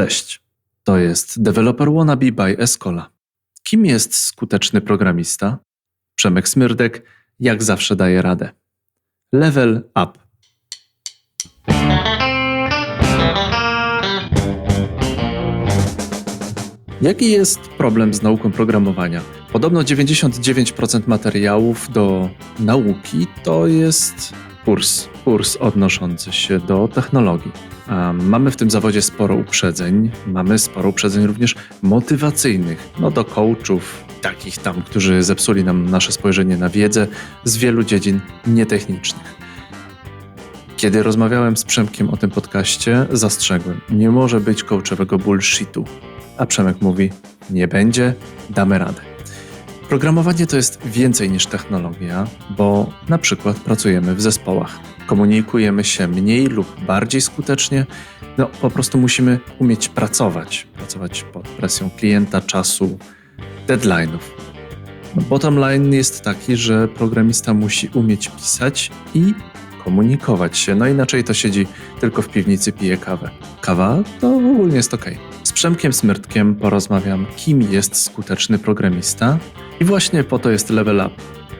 Cześć, to jest Developer Wannabe by Escola. Kim jest skuteczny programista? Przemek Smyrdek jak zawsze daje radę. Level up. Jaki jest problem z nauką programowania? Podobno 99% materiałów do nauki to jest kurs odnoszący się do technologii. Mamy w tym zawodzie sporo uprzedzeń, mamy sporo uprzedzeń również motywacyjnych, do coachów, takich tam, którzy zepsuli nam nasze spojrzenie na wiedzę z wielu dziedzin nietechnicznych. Kiedy rozmawiałem z Przemkiem o tym podcaście, zastrzegłem, nie może być coachowego bullshitu. A Przemek mówi, nie będzie, damy radę. Programowanie to jest więcej niż technologia, bo na przykład pracujemy w zespołach. Komunikujemy się mniej lub bardziej skutecznie. Po prostu musimy umieć pracować pod presją klienta, czasu, deadline'ów. Bottom line jest taki, że programista musi umieć pisać i komunikować się. Inaczej to siedzi tylko w piwnicy, pije kawę. Kawa to ogólnie jest okej. Z Przemkiem Smyrdkiem porozmawiam, kim jest skuteczny programista i właśnie po to jest Level Up.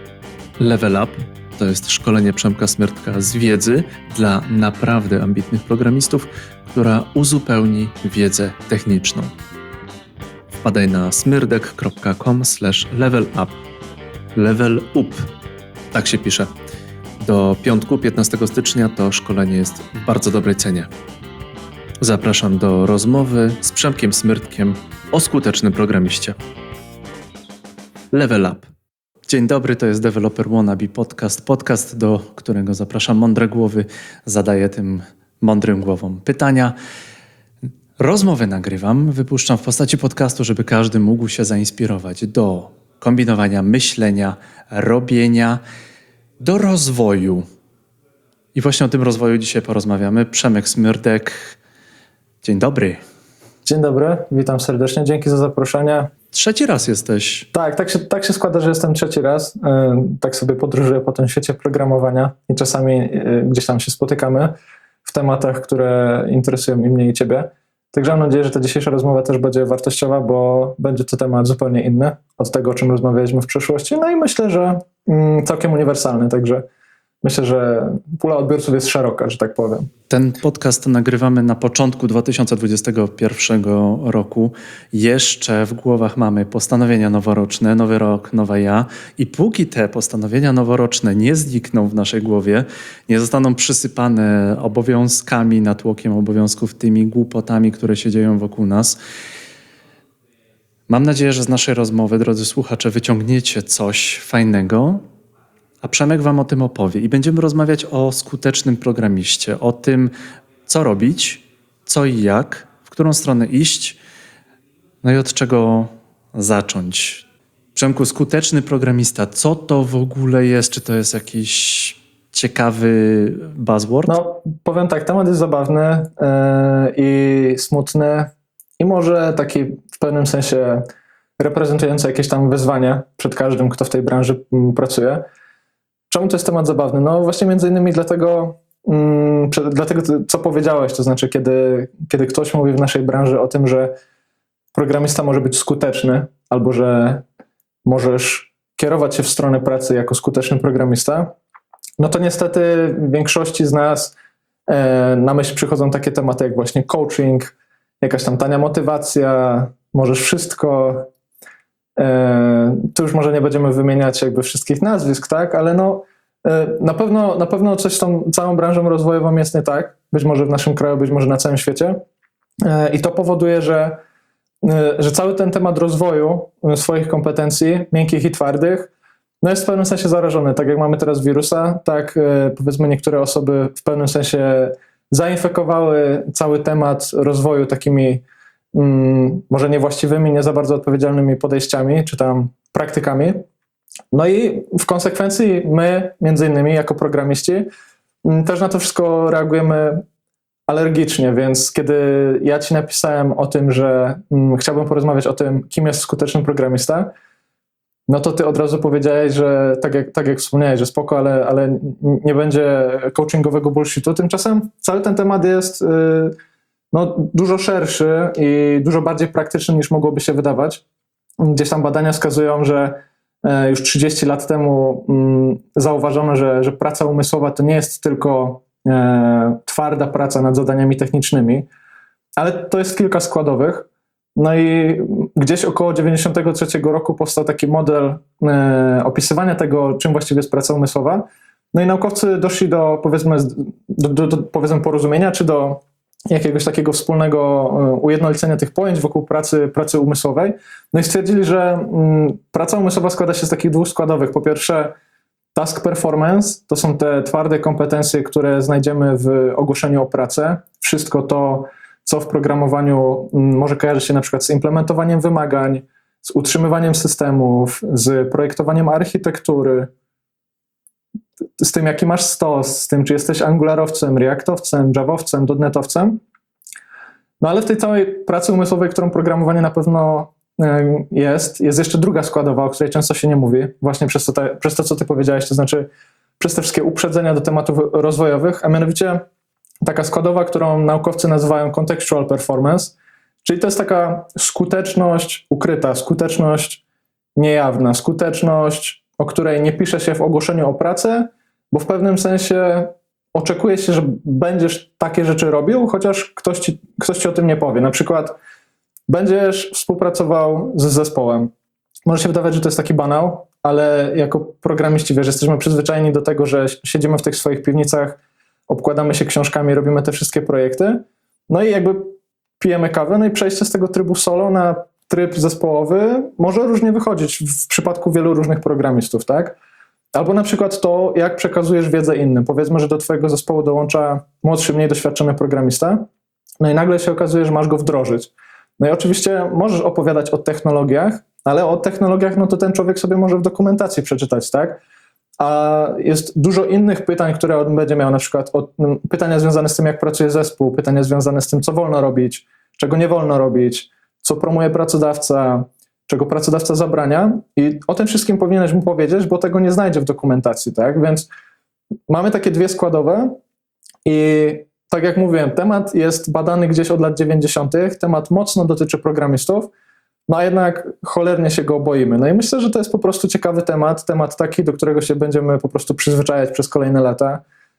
Level Up to jest szkolenie Przemka Smyrdka z wiedzy dla naprawdę ambitnych programistów, która uzupełni wiedzę techniczną. Wpadaj na smyrdek.com/levelup. Level up. Tak się pisze. Do piątku, 15 stycznia to szkolenie jest w bardzo dobrej cenie. Zapraszam do rozmowy z Przemkiem Smyrdkiem o skutecznym programiście. Level Up. Dzień dobry, to jest Developer Wannabe podcast, do którego zapraszam mądre głowy, zadaję tym mądrym głowom pytania. Rozmowy nagrywam, wypuszczam w postaci podcastu, żeby każdy mógł się zainspirować do kombinowania, myślenia, robienia, do rozwoju. I właśnie o tym rozwoju dzisiaj porozmawiamy. Przemek Smyrdek. Dzień dobry. Dzień dobry, witam serdecznie, dzięki za zaproszenie. Trzeci raz jesteś. Tak się składa, że jestem trzeci raz. Tak sobie podróżuję po tym świecie programowania i czasami gdzieś tam się spotykamy w tematach, które interesują i mnie i ciebie. Także mam nadzieję, że ta dzisiejsza rozmowa też będzie wartościowa, bo będzie to temat zupełnie inny od tego, o czym rozmawialiśmy w przeszłości. I myślę, że całkiem uniwersalny, także myślę, że pula odbiorców jest szeroka, że tak powiem. Ten podcast nagrywamy na początku 2021 roku. Jeszcze w głowach mamy postanowienia noworoczne, nowy rok, nowa ja. I póki te postanowienia noworoczne nie znikną w naszej głowie, nie zostaną przysypane obowiązkami, natłokiem obowiązków, tymi głupotami, które się dzieją wokół nas, mam nadzieję, że z naszej rozmowy, drodzy słuchacze, wyciągniecie coś fajnego, a Przemek wam o tym opowie i będziemy rozmawiać o skutecznym programiście, o tym, co robić, co i jak, w którą stronę iść, i od czego zacząć. Przemku, skuteczny programista, co to w ogóle jest? Czy to jest jakiś ciekawy buzzword? Powiem tak, temat jest zabawny i smutny i może taki w pewnym sensie reprezentujący jakieś tam wyzwanie przed każdym, kto w tej branży pracuje. Czemu to jest temat zabawny? Właśnie między innymi dlatego, co powiedziałeś, to znaczy kiedy ktoś mówi w naszej branży o tym, że programista może być skuteczny albo że możesz kierować się w stronę pracy jako skuteczny programista, to niestety w większości z nas na myśl przychodzą takie tematy jak właśnie coaching, jakaś tam tania motywacja, możesz wszystko. Tu już może nie będziemy wymieniać jakby wszystkich nazwisk, tak, ale na pewno coś z tą całą branżą rozwojową jest nie tak, być może w naszym kraju, być może na całym świecie i to powoduje, że cały ten temat rozwoju swoich kompetencji, miękkich i twardych, jest w pewnym sensie zarażony. Tak jak mamy teraz wirusa, tak powiedzmy niektóre osoby w pewnym sensie zainfekowały cały temat rozwoju takimi może niewłaściwymi, nie za bardzo odpowiedzialnymi podejściami, czy tam praktykami. I w konsekwencji my, między innymi jako programiści, też na to wszystko reagujemy alergicznie, więc kiedy ja ci napisałem o tym, że chciałbym porozmawiać o tym, kim jest skuteczny programista, to ty od razu powiedziałeś, że tak jak wspomniałeś, że spoko, ale nie będzie coachingowego bullshitu. Tymczasem cały ten temat jest no, dużo szerszy i dużo bardziej praktyczny niż mogłoby się wydawać. Gdzieś tam badania wskazują, że już 30 lat temu zauważono, że praca umysłowa to nie jest tylko twarda praca nad zadaniami technicznymi, ale to jest kilka składowych. No i gdzieś około 93 roku powstał taki model opisywania tego, czym właściwie jest praca umysłowa. No i naukowcy doszli do powiedzmy porozumienia, czy do jakiegoś takiego wspólnego ujednolicenia tych pojęć wokół pracy umysłowej. No i stwierdzili, że praca umysłowa składa się z takich dwóch składowych. Po pierwsze task performance, to są te twarde kompetencje, które znajdziemy w ogłoszeniu o pracę. Wszystko to, co w programowaniu może kojarzyć się na przykład z implementowaniem wymagań, z utrzymywaniem systemów, z projektowaniem architektury, z tym, jaki masz stos, z tym, czy jesteś angularowcem, reactowcem, javowcem, dotnetowcem. No ale w tej całej pracy umysłowej, którą programowanie na pewno jest jeszcze druga składowa, o której często się nie mówi, właśnie przez to, co ty powiedziałeś, to znaczy przez te wszystkie uprzedzenia do tematów rozwojowych, a mianowicie taka składowa, którą naukowcy nazywają contextual performance, czyli to jest taka skuteczność ukryta, skuteczność niejawna, skuteczność, o której nie pisze się w ogłoszeniu o pracę, bo w pewnym sensie oczekuje się, że będziesz takie rzeczy robił, chociaż ktoś ci o tym nie powie. Na przykład będziesz współpracował z zespołem. Może się wydawać, że to jest taki banał, ale jako programiści, wiesz, jesteśmy przyzwyczajeni do tego, że siedzimy w tych swoich piwnicach, obkładamy się książkami, robimy te wszystkie projekty, no i jakby pijemy kawę, no i przejście z tego trybu solo na tryb zespołowy może różnie wychodzić w przypadku wielu różnych programistów, tak? Albo na przykład to, jak przekazujesz wiedzę innym. Powiedzmy, że do twojego zespołu dołącza młodszy, mniej doświadczony programista, no i nagle się okazuje, że masz go wdrożyć. No i oczywiście możesz opowiadać o technologiach, ale o technologiach, no to ten człowiek sobie może w dokumentacji przeczytać, tak? A jest dużo innych pytań, które on będzie miał, na przykład pytania związane z tym, jak pracuje zespół, pytania związane z tym, co wolno robić, czego nie wolno robić, co promuje pracodawca, czego pracodawca zabrania, i o tym wszystkim powinieneś mu powiedzieć, bo tego nie znajdzie w dokumentacji, tak? Więc mamy takie dwie składowe i tak jak mówiłem, temat jest badany gdzieś od lat 90., temat mocno dotyczy programistów, no a jednak cholernie się go boimy. No i myślę, że to jest po prostu ciekawy temat taki, do którego się będziemy po prostu przyzwyczajać przez kolejne lata.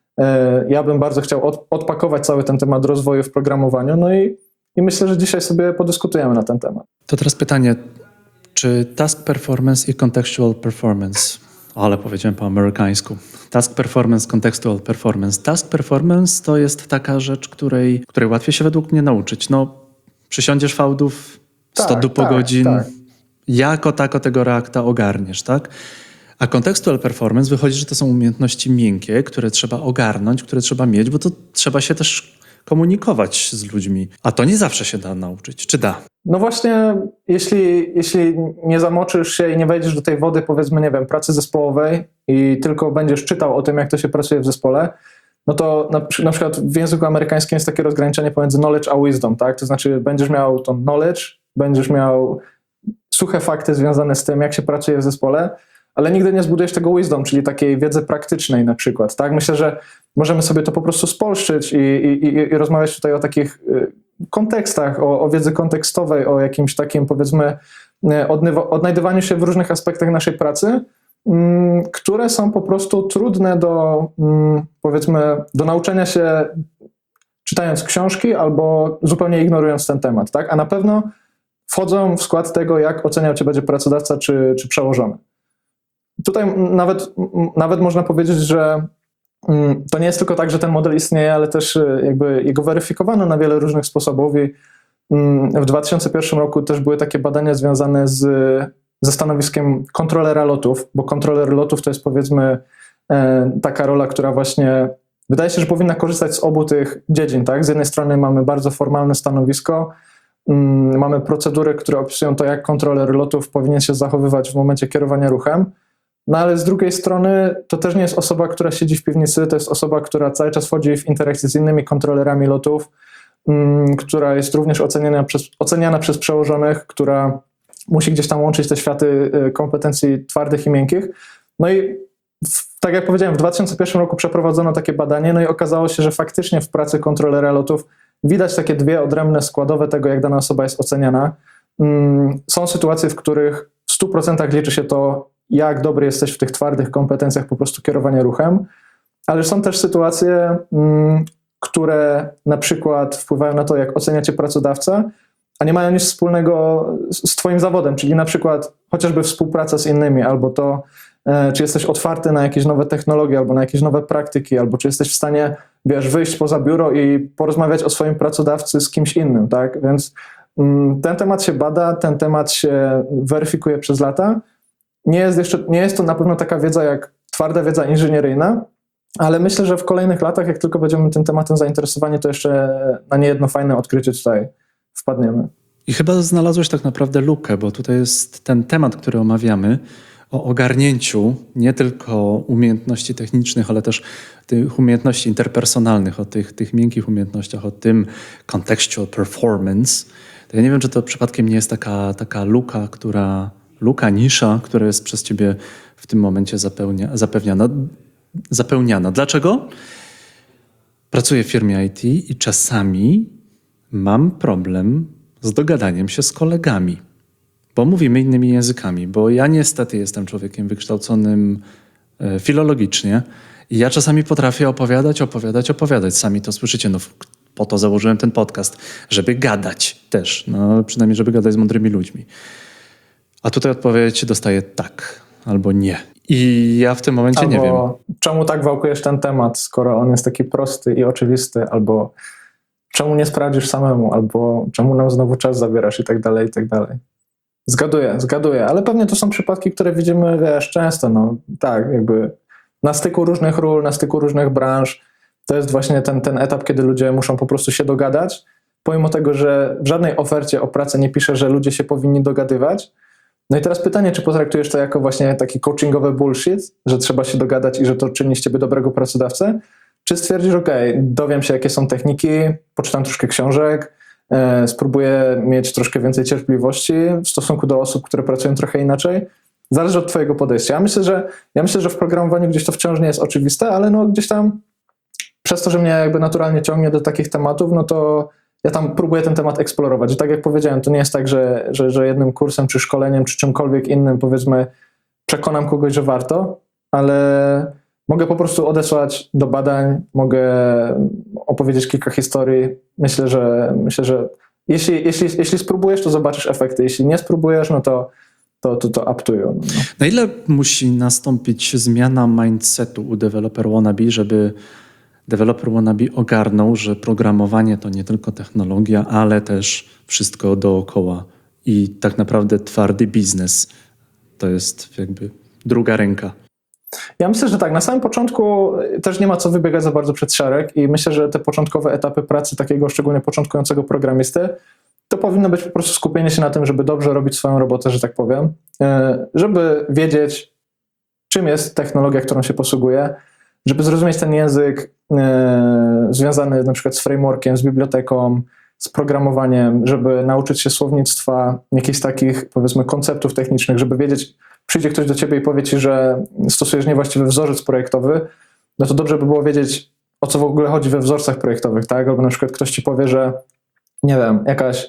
Ja bym bardzo chciał odpakować cały ten temat rozwoju w programowaniu, no i myślę, że dzisiaj sobie podyskutujemy na ten temat. To teraz pytanie, czy task performance i contextual performance, ale powiedziałem po amerykańsku, task performance, contextual performance. Task performance to jest taka rzecz, której łatwiej się według mnie nauczyć. No, przysiądziesz fałdów 100 po godzin, jako tako tego Reacta ogarniesz, tak? A contextual performance wychodzi, że to są umiejętności miękkie, które trzeba ogarnąć, które trzeba mieć, bo to trzeba się też komunikować z ludźmi. A to nie zawsze się da nauczyć. Czy da? No właśnie, jeśli nie zamoczysz się i nie wejdziesz do tej wody, powiedzmy, nie wiem, pracy zespołowej i tylko będziesz czytał o tym, jak to się pracuje w zespole, no to na przykład w języku amerykańskim jest takie rozgraniczenie pomiędzy knowledge a wisdom, tak? To znaczy będziesz miał tą knowledge, będziesz miał suche fakty związane z tym, jak się pracuje w zespole, ale nigdy nie zbudujesz tego wisdom, czyli takiej wiedzy praktycznej na przykład, tak? Myślę, że możemy sobie to po prostu spolszczyć i rozmawiać tutaj o takich kontekstach, o wiedzy kontekstowej, o jakimś takim, powiedzmy, odnajdywaniu się w różnych aspektach naszej pracy, które są po prostu trudne do, powiedzmy, do nauczenia się czytając książki albo zupełnie ignorując ten temat, tak? A na pewno wchodzą w skład tego, jak oceniał cię będzie pracodawca czy przełożony. Tutaj nawet można powiedzieć, że to nie jest tylko tak, że ten model istnieje, ale też jakby jego weryfikowano na wiele różnych sposobów i w 2001 roku też były takie badania związane ze stanowiskiem kontrolera lotów, bo kontroler lotów to jest, powiedzmy, taka rola, która właśnie wydaje się, że powinna korzystać z obu tych dziedzin, tak? Z jednej strony mamy bardzo formalne stanowisko, mamy procedury, które opisują to, jak kontroler lotów powinien się zachowywać w momencie kierowania ruchem, no ale z drugiej strony to też nie jest osoba, która siedzi w piwnicy, to jest osoba, która cały czas wchodzi w interakcję z innymi kontrolerami lotów, która jest również oceniana przez przełożonych, która musi gdzieś tam łączyć te światy kompetencji twardych i miękkich. No i tak jak powiedziałem, w 2001 roku przeprowadzono takie badanie, no i okazało się, że faktycznie w pracy kontrolera lotów widać takie dwie odrębne składowe tego, jak dana osoba jest oceniana. Są sytuacje, w których w 100% liczy się to, jak dobry jesteś w tych twardych kompetencjach po prostu kierowania ruchem, ale są też sytuacje, które na przykład wpływają na to, jak ocenia cię pracodawca, a nie mają nic wspólnego z twoim zawodem, czyli na przykład chociażby współpraca z innymi, albo to, czy jesteś otwarty na jakieś nowe technologie, albo na jakieś nowe praktyki, albo czy jesteś w stanie, wyjść poza biuro i porozmawiać o swoim pracodawcy z kimś innym, tak? Więc ten temat się bada, ten temat się weryfikuje przez lata. Nie jest to na pewno taka wiedza jak twarda wiedza inżynieryjna, ale myślę, że w kolejnych latach, jak tylko będziemy tym tematem zainteresowani, to jeszcze na niejedno fajne odkrycie tutaj wpadniemy. I chyba znalazłeś tak naprawdę lukę, bo tutaj jest ten temat, który omawiamy, o ogarnięciu nie tylko umiejętności technicznych, ale też tych umiejętności interpersonalnych, o tych miękkich umiejętnościach, o tym contextual performance. To ja nie wiem, czy to przypadkiem nie jest taka nisza, która jest przez ciebie w tym momencie zapełniana. Dlaczego? Pracuję w firmie IT i czasami mam problem z dogadaniem się z kolegami, bo mówimy innymi językami, bo ja niestety jestem człowiekiem wykształconym filologicznie i ja czasami potrafię opowiadać. Sami to słyszycie, no po to założyłem ten podcast, żeby gadać też, no przynajmniej żeby gadać z mądrymi ludźmi. A tutaj odpowiedź dostaję tak albo nie. I ja w tym momencie nie wiem. Czemu tak wałkujesz ten temat, skoro on jest taki prosty i oczywisty, albo czemu nie sprawdzisz samemu, albo czemu nam znowu czas zabierasz i tak dalej, i tak dalej. Zgaduję, ale pewnie to są przypadki, które widzimy, często, no tak, jakby na styku różnych ról, na styku różnych branż. To jest właśnie ten etap, kiedy ludzie muszą po prostu się dogadać, pomimo tego, że w żadnej ofercie o pracę nie pisze, że ludzie się powinni dogadywać. No i teraz pytanie, czy potraktujesz to jako właśnie taki coachingowy bullshit, że trzeba się dogadać i że to czyni z ciebie dobrego pracodawcę, czy stwierdzisz, dowiem się, jakie są techniki, poczytam troszkę książek, spróbuję mieć troszkę więcej cierpliwości w stosunku do osób, które pracują trochę inaczej. Zależy od twojego podejścia. Ja myślę, że w programowaniu gdzieś to wciąż nie jest oczywiste, ale no gdzieś tam przez to, że mnie jakby naturalnie ciągnie do takich tematów, no to ja tam próbuję ten temat eksplorować. I tak jak powiedziałem, to nie jest tak, że jednym kursem, czy szkoleniem, czy czymkolwiek innym, powiedzmy, przekonam kogoś, że warto, ale mogę po prostu odesłać do badań, mogę opowiedzieć kilka historii. Myślę, że jeśli spróbujesz, to zobaczysz efekty. Jeśli nie spróbujesz, no to up to you. No. Na ile musi nastąpić zmiana mindsetu u developer wannabe, żeby developer wannabe ogarnął, że programowanie to nie tylko technologia, ale też wszystko dookoła i tak naprawdę twardy biznes to jest jakby druga ręka. Ja myślę, że tak, na samym początku też nie ma co wybiegać za bardzo przed szereg i myślę, że te początkowe etapy pracy takiego szczególnie początkującego programisty to powinno być po prostu skupienie się na tym, żeby dobrze robić swoją robotę, że tak powiem, żeby wiedzieć, czym jest technologia, którą się posługuje, żeby zrozumieć ten język związany na przykład z frameworkiem, z biblioteką, z programowaniem, żeby nauczyć się słownictwa, jakichś takich, powiedzmy, konceptów technicznych, żeby wiedzieć, przyjdzie ktoś do ciebie i powie ci, że stosujesz niewłaściwy wzorzec projektowy, no to dobrze by było wiedzieć, o co w ogóle chodzi we wzorcach projektowych, tak? Albo na przykład ktoś ci powie, że nie wiem, jakaś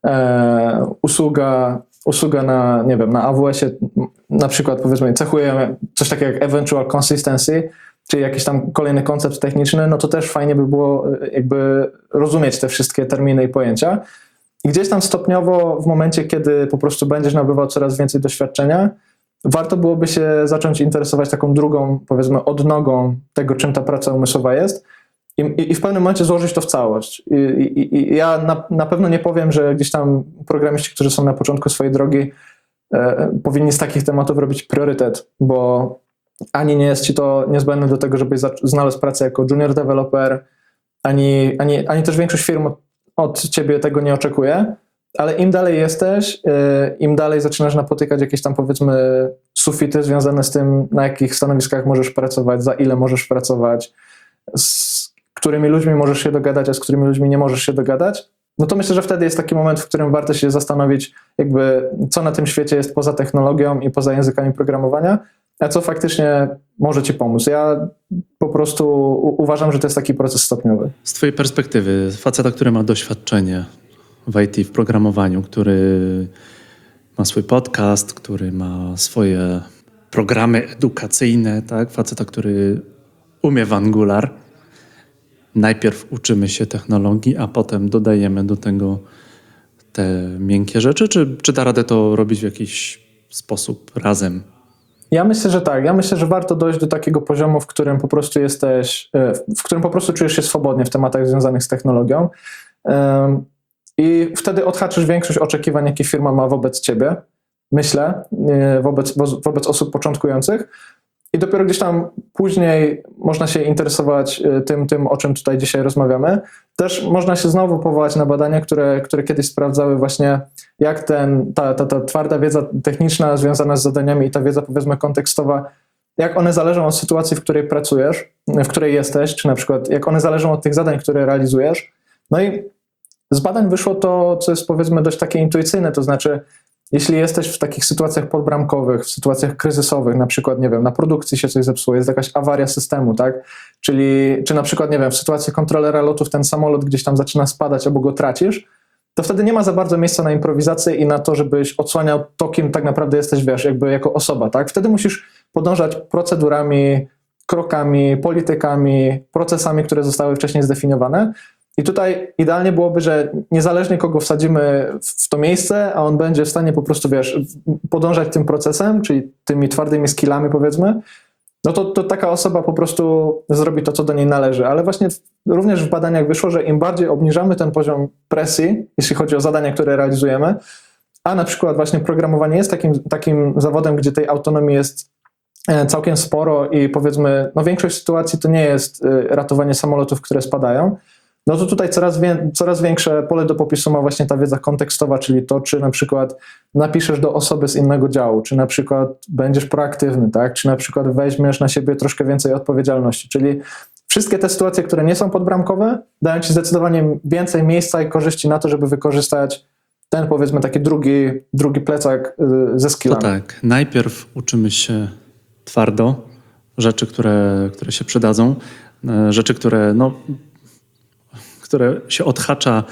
usługa na, nie wiem, na AWS-ie na przykład, powiedzmy, cechuje coś takiego jak eventual consistency, czyli jakiś tam kolejny koncept techniczny, no to też fajnie by było jakby rozumieć te wszystkie terminy i pojęcia. I gdzieś tam stopniowo w momencie, kiedy po prostu będziesz nabywał coraz więcej doświadczenia, warto byłoby się zacząć interesować taką drugą, powiedzmy, odnogą tego, czym ta praca umysłowa jest i w pewnym momencie złożyć to w całość. I ja na pewno nie powiem, że gdzieś tam programiści, którzy są na początku swojej drogi, powinni z takich tematów robić priorytet, bo ani nie jest ci to niezbędne do tego, żebyś znalazł pracę jako junior developer, ani też większość firm od ciebie tego nie oczekuje, ale im dalej jesteś, im dalej zaczynasz napotykać jakieś tam, powiedzmy, sufity związane z tym, na jakich stanowiskach możesz pracować, za ile możesz pracować, z którymi ludźmi możesz się dogadać, a z którymi ludźmi nie możesz się dogadać, no to myślę, że wtedy jest taki moment, w którym warto się zastanowić, jakby co na tym świecie jest poza technologią i poza językami programowania, a co faktycznie może ci pomóc. Ja po prostu uważam, że to jest taki proces stopniowy. Z twojej perspektywy, faceta, który ma doświadczenie w IT, w programowaniu, który ma swój podcast, który ma swoje programy edukacyjne, tak? Faceta, który umie w Angular. Najpierw uczymy się technologii, a potem dodajemy do tego te miękkie rzeczy, czy da radę to robić w jakiś sposób razem? Ja myślę, że tak. Ja myślę, że warto dojść do takiego poziomu, w którym po prostu jesteś, w którym po prostu czujesz się swobodnie w tematach związanych z technologią. I wtedy odhaczysz większość oczekiwań, jakie firma ma wobec ciebie, myślę, wobec osób początkujących. I dopiero gdzieś tam później można się interesować tym, o czym tutaj dzisiaj rozmawiamy. Też można się znowu powołać na badania, które kiedyś sprawdzały właśnie, jak ta twarda wiedza techniczna związana z zadaniami i ta wiedza, powiedzmy, kontekstowa, jak one zależą od sytuacji, w której pracujesz, w której jesteś, czy na przykład jak one zależą od tych zadań, które realizujesz. No i z badań wyszło to, co jest, powiedzmy, dość takie intuicyjne, to znaczy jeśli jesteś w takich sytuacjach podbramkowych, w sytuacjach kryzysowych, na przykład, nie wiem, na produkcji się coś zepsuło, jest jakaś awaria systemu, tak? Czy na przykład, nie wiem, w sytuacji kontrolera lotów ten samolot gdzieś tam zaczyna spadać albo go tracisz, to wtedy nie ma za bardzo miejsca na improwizację i na to, żebyś odsłaniał to, kim tak naprawdę jesteś, wiesz, jakby jako osoba, tak? Wtedy musisz podążać procedurami, krokami, politykami, procesami, które zostały wcześniej zdefiniowane. I tutaj idealnie byłoby, że niezależnie kogo wsadzimy w to miejsce, a on będzie w stanie po prostu, wiesz, podążać tym procesem, czyli tymi twardymi skillami, powiedzmy, no to taka osoba po prostu zrobi to, co do niej należy. Ale właśnie również w badaniach wyszło, że im bardziej obniżamy ten poziom presji, jeśli chodzi o zadania, które realizujemy, a na przykład właśnie programowanie jest takim zawodem, gdzie tej autonomii jest całkiem sporo i powiedzmy, no większość sytuacji to nie jest ratowanie samolotów, które spadają, no to tutaj coraz większe pole do popisu ma właśnie ta wiedza kontekstowa, czyli to, czy na przykład napiszesz do osoby z innego działu, czy na przykład będziesz proaktywny, tak? Czy na przykład weźmiesz na siebie troszkę więcej odpowiedzialności, czyli wszystkie te sytuacje, które nie są podbramkowe, dają ci zdecydowanie więcej miejsca i korzyści na to, żeby wykorzystać ten, powiedzmy, taki drugi plecak ze skillami. To tak, najpierw uczymy się twardo, rzeczy, które się przydadzą, rzeczy, które się odhacza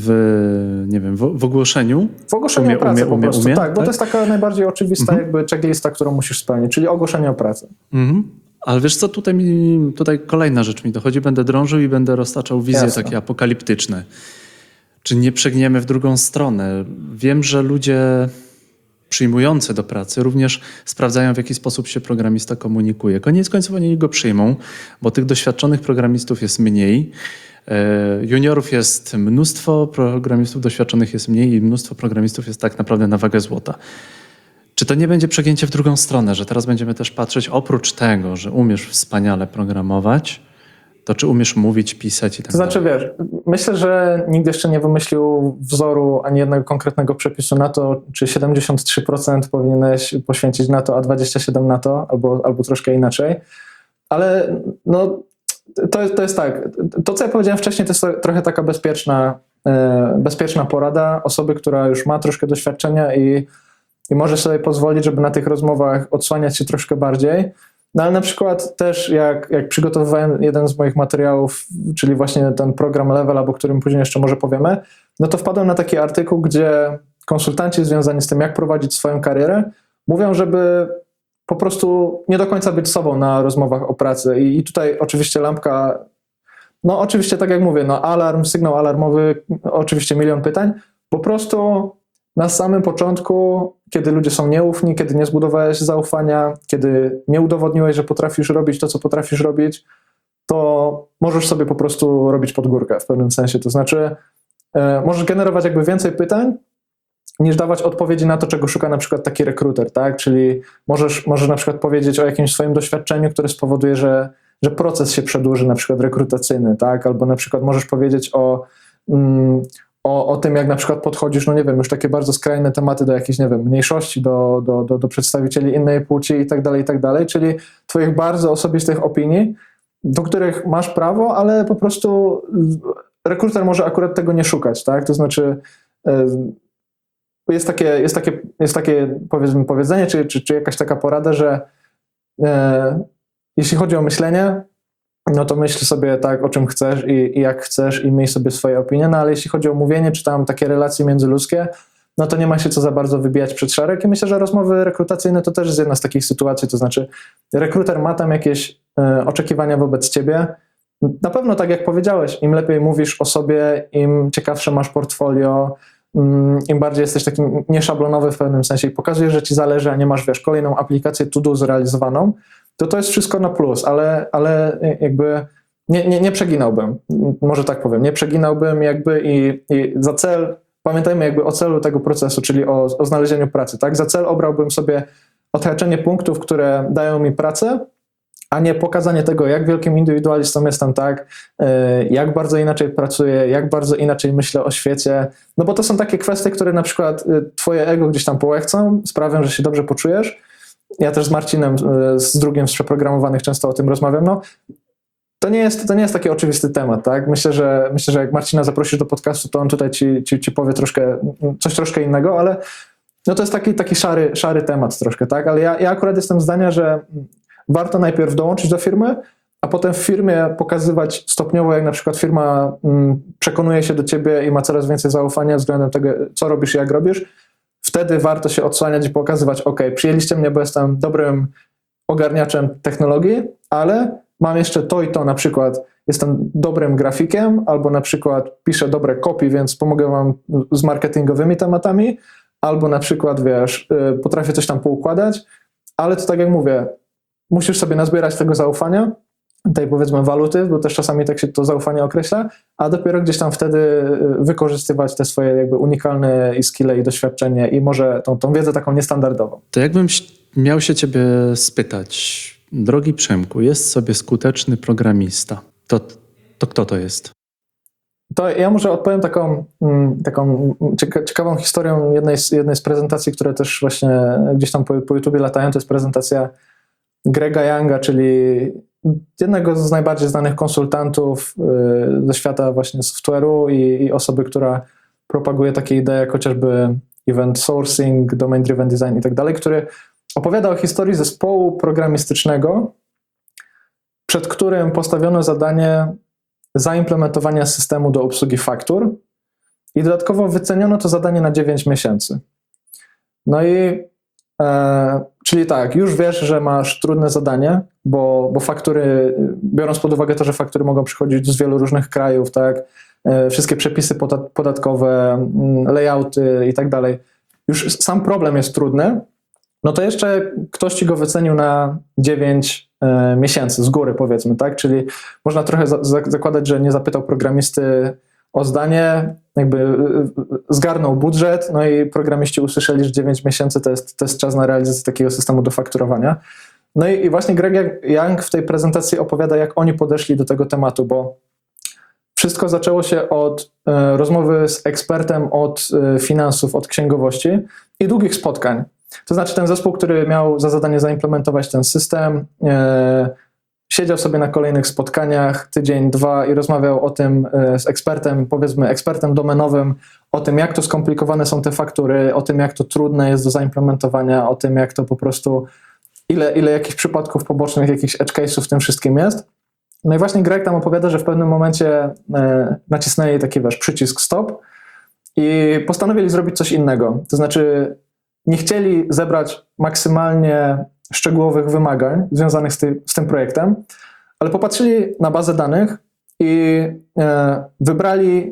w ogłoszeniu. W ogłoszeniu o pracę po prostu, tak, bo to jest taka najbardziej oczywista jakby checklista, którą musisz spełnić, czyli ogłoszenie o pracę. Ale wiesz co, tutaj kolejna rzecz mi dochodzi, będę drążył i będę roztaczał wizje takie apokaliptyczne. Czy nie przegniemy w drugą stronę? Wiem, że ludzie przyjmujący do pracy również sprawdzają, w jaki sposób się programista komunikuje. Koniec końców oni go przyjmą, bo tych doświadczonych programistów jest mniej. Juniorów jest mnóstwo, programistów doświadczonych jest mniej i mnóstwo programistów jest tak naprawdę na wagę złota. Czy to nie będzie przegięcie w drugą stronę, że teraz będziemy też patrzeć, oprócz tego, że umiesz wspaniale programować, to czy umiesz mówić, pisać i tak dalej? To znaczy, wiesz, myślę, że nikt jeszcze nie wymyślił wzoru ani jednego konkretnego przepisu na to, czy 73% powinieneś poświęcić na to, a 27% na to, albo troszkę inaczej. Ale no, to jest tak. To, co ja powiedziałem wcześniej, to jest trochę taka bezpieczna porada osoby, która już ma troszkę doświadczenia i może sobie pozwolić, żeby na tych rozmowach odsłaniać się troszkę bardziej. No ale na przykład też jak przygotowywałem jeden z moich materiałów, czyli właśnie ten program Level, o którym później jeszcze może powiemy, no to wpadłem na taki artykuł, gdzie konsultanci związani z tym, jak prowadzić swoją karierę, mówią, żeby po prostu nie do końca być sobą na rozmowach o pracy. I tutaj oczywiście lampka, no oczywiście tak jak mówię, no sygnał alarmowy, oczywiście milion pytań. Po prostu na samym początku, kiedy ludzie są nieufni, kiedy nie zbudowałeś zaufania, kiedy nie udowodniłeś, że potrafisz robić to, co potrafisz robić, to możesz sobie po prostu robić pod górkę w pewnym sensie. To znaczy możesz generować jakby więcej pytań, niż dawać odpowiedzi na to, czego szuka na przykład taki rekruter, tak? Czyli możesz na przykład powiedzieć o jakimś swoim doświadczeniu, które spowoduje, że proces się przedłuży, na przykład rekrutacyjny, tak? Albo na przykład możesz powiedzieć o tym, jak na przykład podchodzisz, no nie wiem, już takie bardzo skrajne tematy do jakiejś, nie wiem, mniejszości, do przedstawicieli innej płci i tak dalej, czyli twoich bardzo osobistych opinii, do których masz prawo, ale po prostu rekruter może akurat tego nie szukać, tak? To znaczy jest takie powiedzenie, czy jakaś taka porada, że jeśli chodzi o myślenie, no to myśl sobie tak, o czym chcesz i jak chcesz i miej sobie swoje opinie, no ale jeśli chodzi o mówienie, czy tam takie relacje międzyludzkie, no to nie ma się co za bardzo wybijać przed szereg i myślę, że rozmowy rekrutacyjne to też jest jedna z takich sytuacji, to znaczy rekruter ma tam jakieś oczekiwania wobec ciebie. Na pewno tak jak powiedziałeś, im lepiej mówisz o sobie, im ciekawsze masz portfolio, im bardziej jesteś taki nieszablonowy w pewnym sensie i pokazujesz, że ci zależy, a nie masz, wiesz, kolejną aplikację to-do zrealizowaną, to jest wszystko na plus, ale jakby nie przeginałbym, może tak powiem, nie przeginałbym jakby i za cel, pamiętajmy jakby o celu tego procesu, czyli o znalezieniu pracy, tak? Za cel obrałbym sobie odhaczenie punktów, które dają mi pracę, a nie pokazanie tego, jak wielkim indywidualistą jestem, tak, jak bardzo inaczej pracuję, jak bardzo inaczej myślę o świecie, no bo to są takie kwestie, które na przykład twoje ego gdzieś tam połechcą, sprawią, że się dobrze poczujesz. Ja też z Marcinem, z drugim z Przeprogramowanych często o tym rozmawiam, no to nie jest taki oczywisty temat, tak, myślę, że jak Marcina zaprosisz do podcastu, to on tutaj ci powie coś troszkę innego, ale no to jest taki szary temat troszkę, tak, ale ja akurat jestem zdania, że warto najpierw dołączyć do firmy, a potem w firmie pokazywać stopniowo, jak na przykład firma przekonuje się do ciebie i ma coraz więcej zaufania względem tego, co robisz i jak robisz. Wtedy warto się odsłaniać i pokazywać, ok, przyjęliście mnie, bo jestem dobrym ogarniaczem technologii, ale mam jeszcze to i to, na przykład jestem dobrym grafikiem, albo na przykład piszę dobre copy, więc pomogę wam z marketingowymi tematami, albo na przykład, wiesz, potrafię coś tam poukładać, ale to tak jak mówię, musisz sobie nazbierać tego zaufania, tej powiedzmy waluty, bo też czasami tak się to zaufanie określa, a dopiero gdzieś tam wtedy wykorzystywać te swoje jakby unikalne i skille i doświadczenie i może tą wiedzę taką niestandardową. To jakbym miał się ciebie spytać, drogi Przemku, jest sobie skuteczny programista, to kto to jest? To ja może odpowiem taką ciekawą historią jednej z prezentacji, które też właśnie gdzieś tam po YouTubie latają, to jest prezentacja Grega Younga, czyli jednego z najbardziej znanych konsultantów ze świata właśnie software'u i osoby, która propaguje takie idee jak chociażby event sourcing, domain driven design i tak dalej, który opowiada o historii zespołu programistycznego, przed którym postawiono zadanie zaimplementowania systemu do obsługi faktur i dodatkowo wyceniono to zadanie na 9 miesięcy. No i czyli tak, już wiesz, że masz trudne zadanie, bo faktury, biorąc pod uwagę to, że faktury mogą przychodzić z wielu różnych krajów, tak, wszystkie przepisy podatkowe, layouty i tak dalej, już sam problem jest trudny, no to jeszcze ktoś ci go wycenił na 9 miesięcy z góry, powiedzmy, tak, czyli można trochę zakładać, że nie zapytał programisty o zdanie, jakby zgarnął budżet, no i programiści usłyszeli, że 9 miesięcy to jest czas na realizację takiego systemu do fakturowania. No i właśnie Greg Young w tej prezentacji opowiada, jak oni podeszli do tego tematu, bo wszystko zaczęło się od rozmowy z ekspertem od finansów, od księgowości i długich spotkań. To znaczy ten zespół, który miał za zadanie zaimplementować ten system, siedział sobie na kolejnych spotkaniach tydzień, dwa i rozmawiał o tym z ekspertem, powiedzmy ekspertem domenowym, o tym, jak to skomplikowane są te faktury, o tym, jak to trudne jest do zaimplementowania, o tym, jak to po prostu, ile jakichś przypadków pobocznych, jakichś edge case'ów w tym wszystkim jest. No i właśnie Greg tam opowiada, że w pewnym momencie nacisnęli taki, wiesz, przycisk stop i postanowili zrobić coś innego. To znaczy nie chcieli zebrać maksymalnie szczegółowych wymagań związanych z tym projektem, ale popatrzyli na bazę danych i wybrali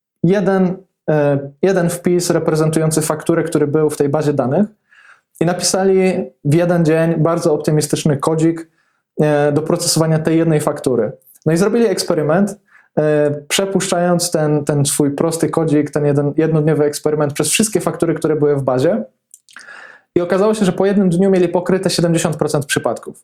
jeden wpis reprezentujący fakturę, który był w tej bazie danych i napisali w jeden dzień bardzo optymistyczny kodzik do procesowania tej jednej faktury. No i zrobili eksperyment, przepuszczając ten swój prosty kodzik, ten jednodniowy eksperyment przez wszystkie faktury, które były w bazie. I okazało się, że po jednym dniu mieli pokryte 70% przypadków.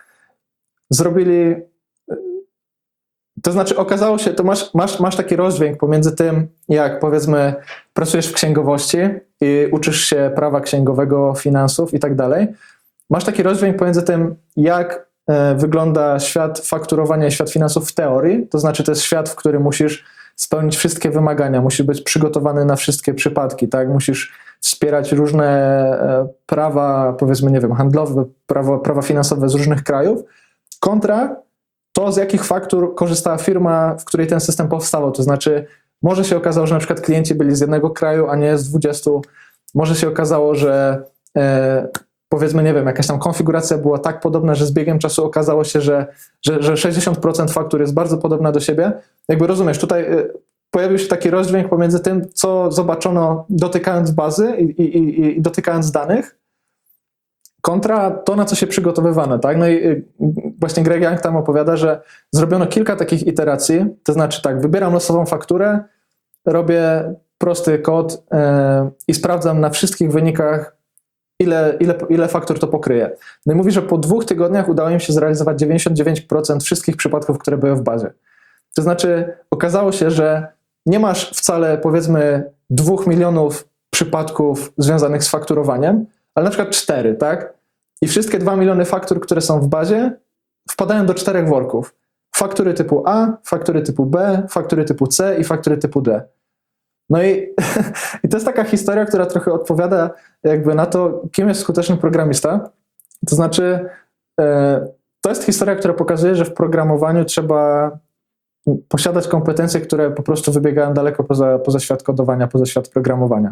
To znaczy okazało się, to masz taki rozdźwięk pomiędzy tym, jak powiedzmy pracujesz w księgowości i uczysz się prawa księgowego, finansów i tak dalej. Masz taki rozdźwięk pomiędzy tym, jak wygląda świat fakturowania i świat finansów w teorii, to znaczy to jest świat, w którym musisz spełnić wszystkie wymagania, musisz być przygotowany na wszystkie przypadki, tak? Musisz wspierać różne prawa, powiedzmy, nie wiem, handlowe, prawa finansowe z różnych krajów, kontra to, z jakich faktur korzystała firma, w której ten system powstawał. To znaczy, może się okazało, że na przykład klienci byli z jednego kraju, a nie z 20. Może się okazało, że powiedzmy, nie wiem, jakaś tam konfiguracja była tak podobna, że z biegiem czasu okazało się, że 60% faktur jest bardzo podobna do siebie. Jakby rozumiesz, tutaj pojawił się taki rozdźwięk pomiędzy tym, co zobaczono dotykając bazy i dotykając danych, kontra to, na co się przygotowywano, tak? No i właśnie Greg Young tam opowiada, że zrobiono kilka takich iteracji, to znaczy tak, wybieram losową fakturę, robię prosty kod i sprawdzam na wszystkich wynikach, ile faktur to pokryje. No i mówi, że po 2 tygodniach udało im się zrealizować 99% wszystkich przypadków, które były w bazie. To znaczy okazało się, że nie masz wcale, powiedzmy, 2 milionów przypadków związanych z fakturowaniem, ale na przykład 4, tak? I wszystkie 2 miliony faktur, które są w bazie, wpadają do 4 worków. Faktury typu A, faktury typu B, faktury typu C i faktury typu D. No i to jest taka historia, która trochę odpowiada jakby na to, kim jest skuteczny programista. To znaczy, to jest historia, która pokazuje, że w programowaniu trzeba posiadać kompetencje, które po prostu wybiegają daleko poza świat kodowania, poza świat programowania.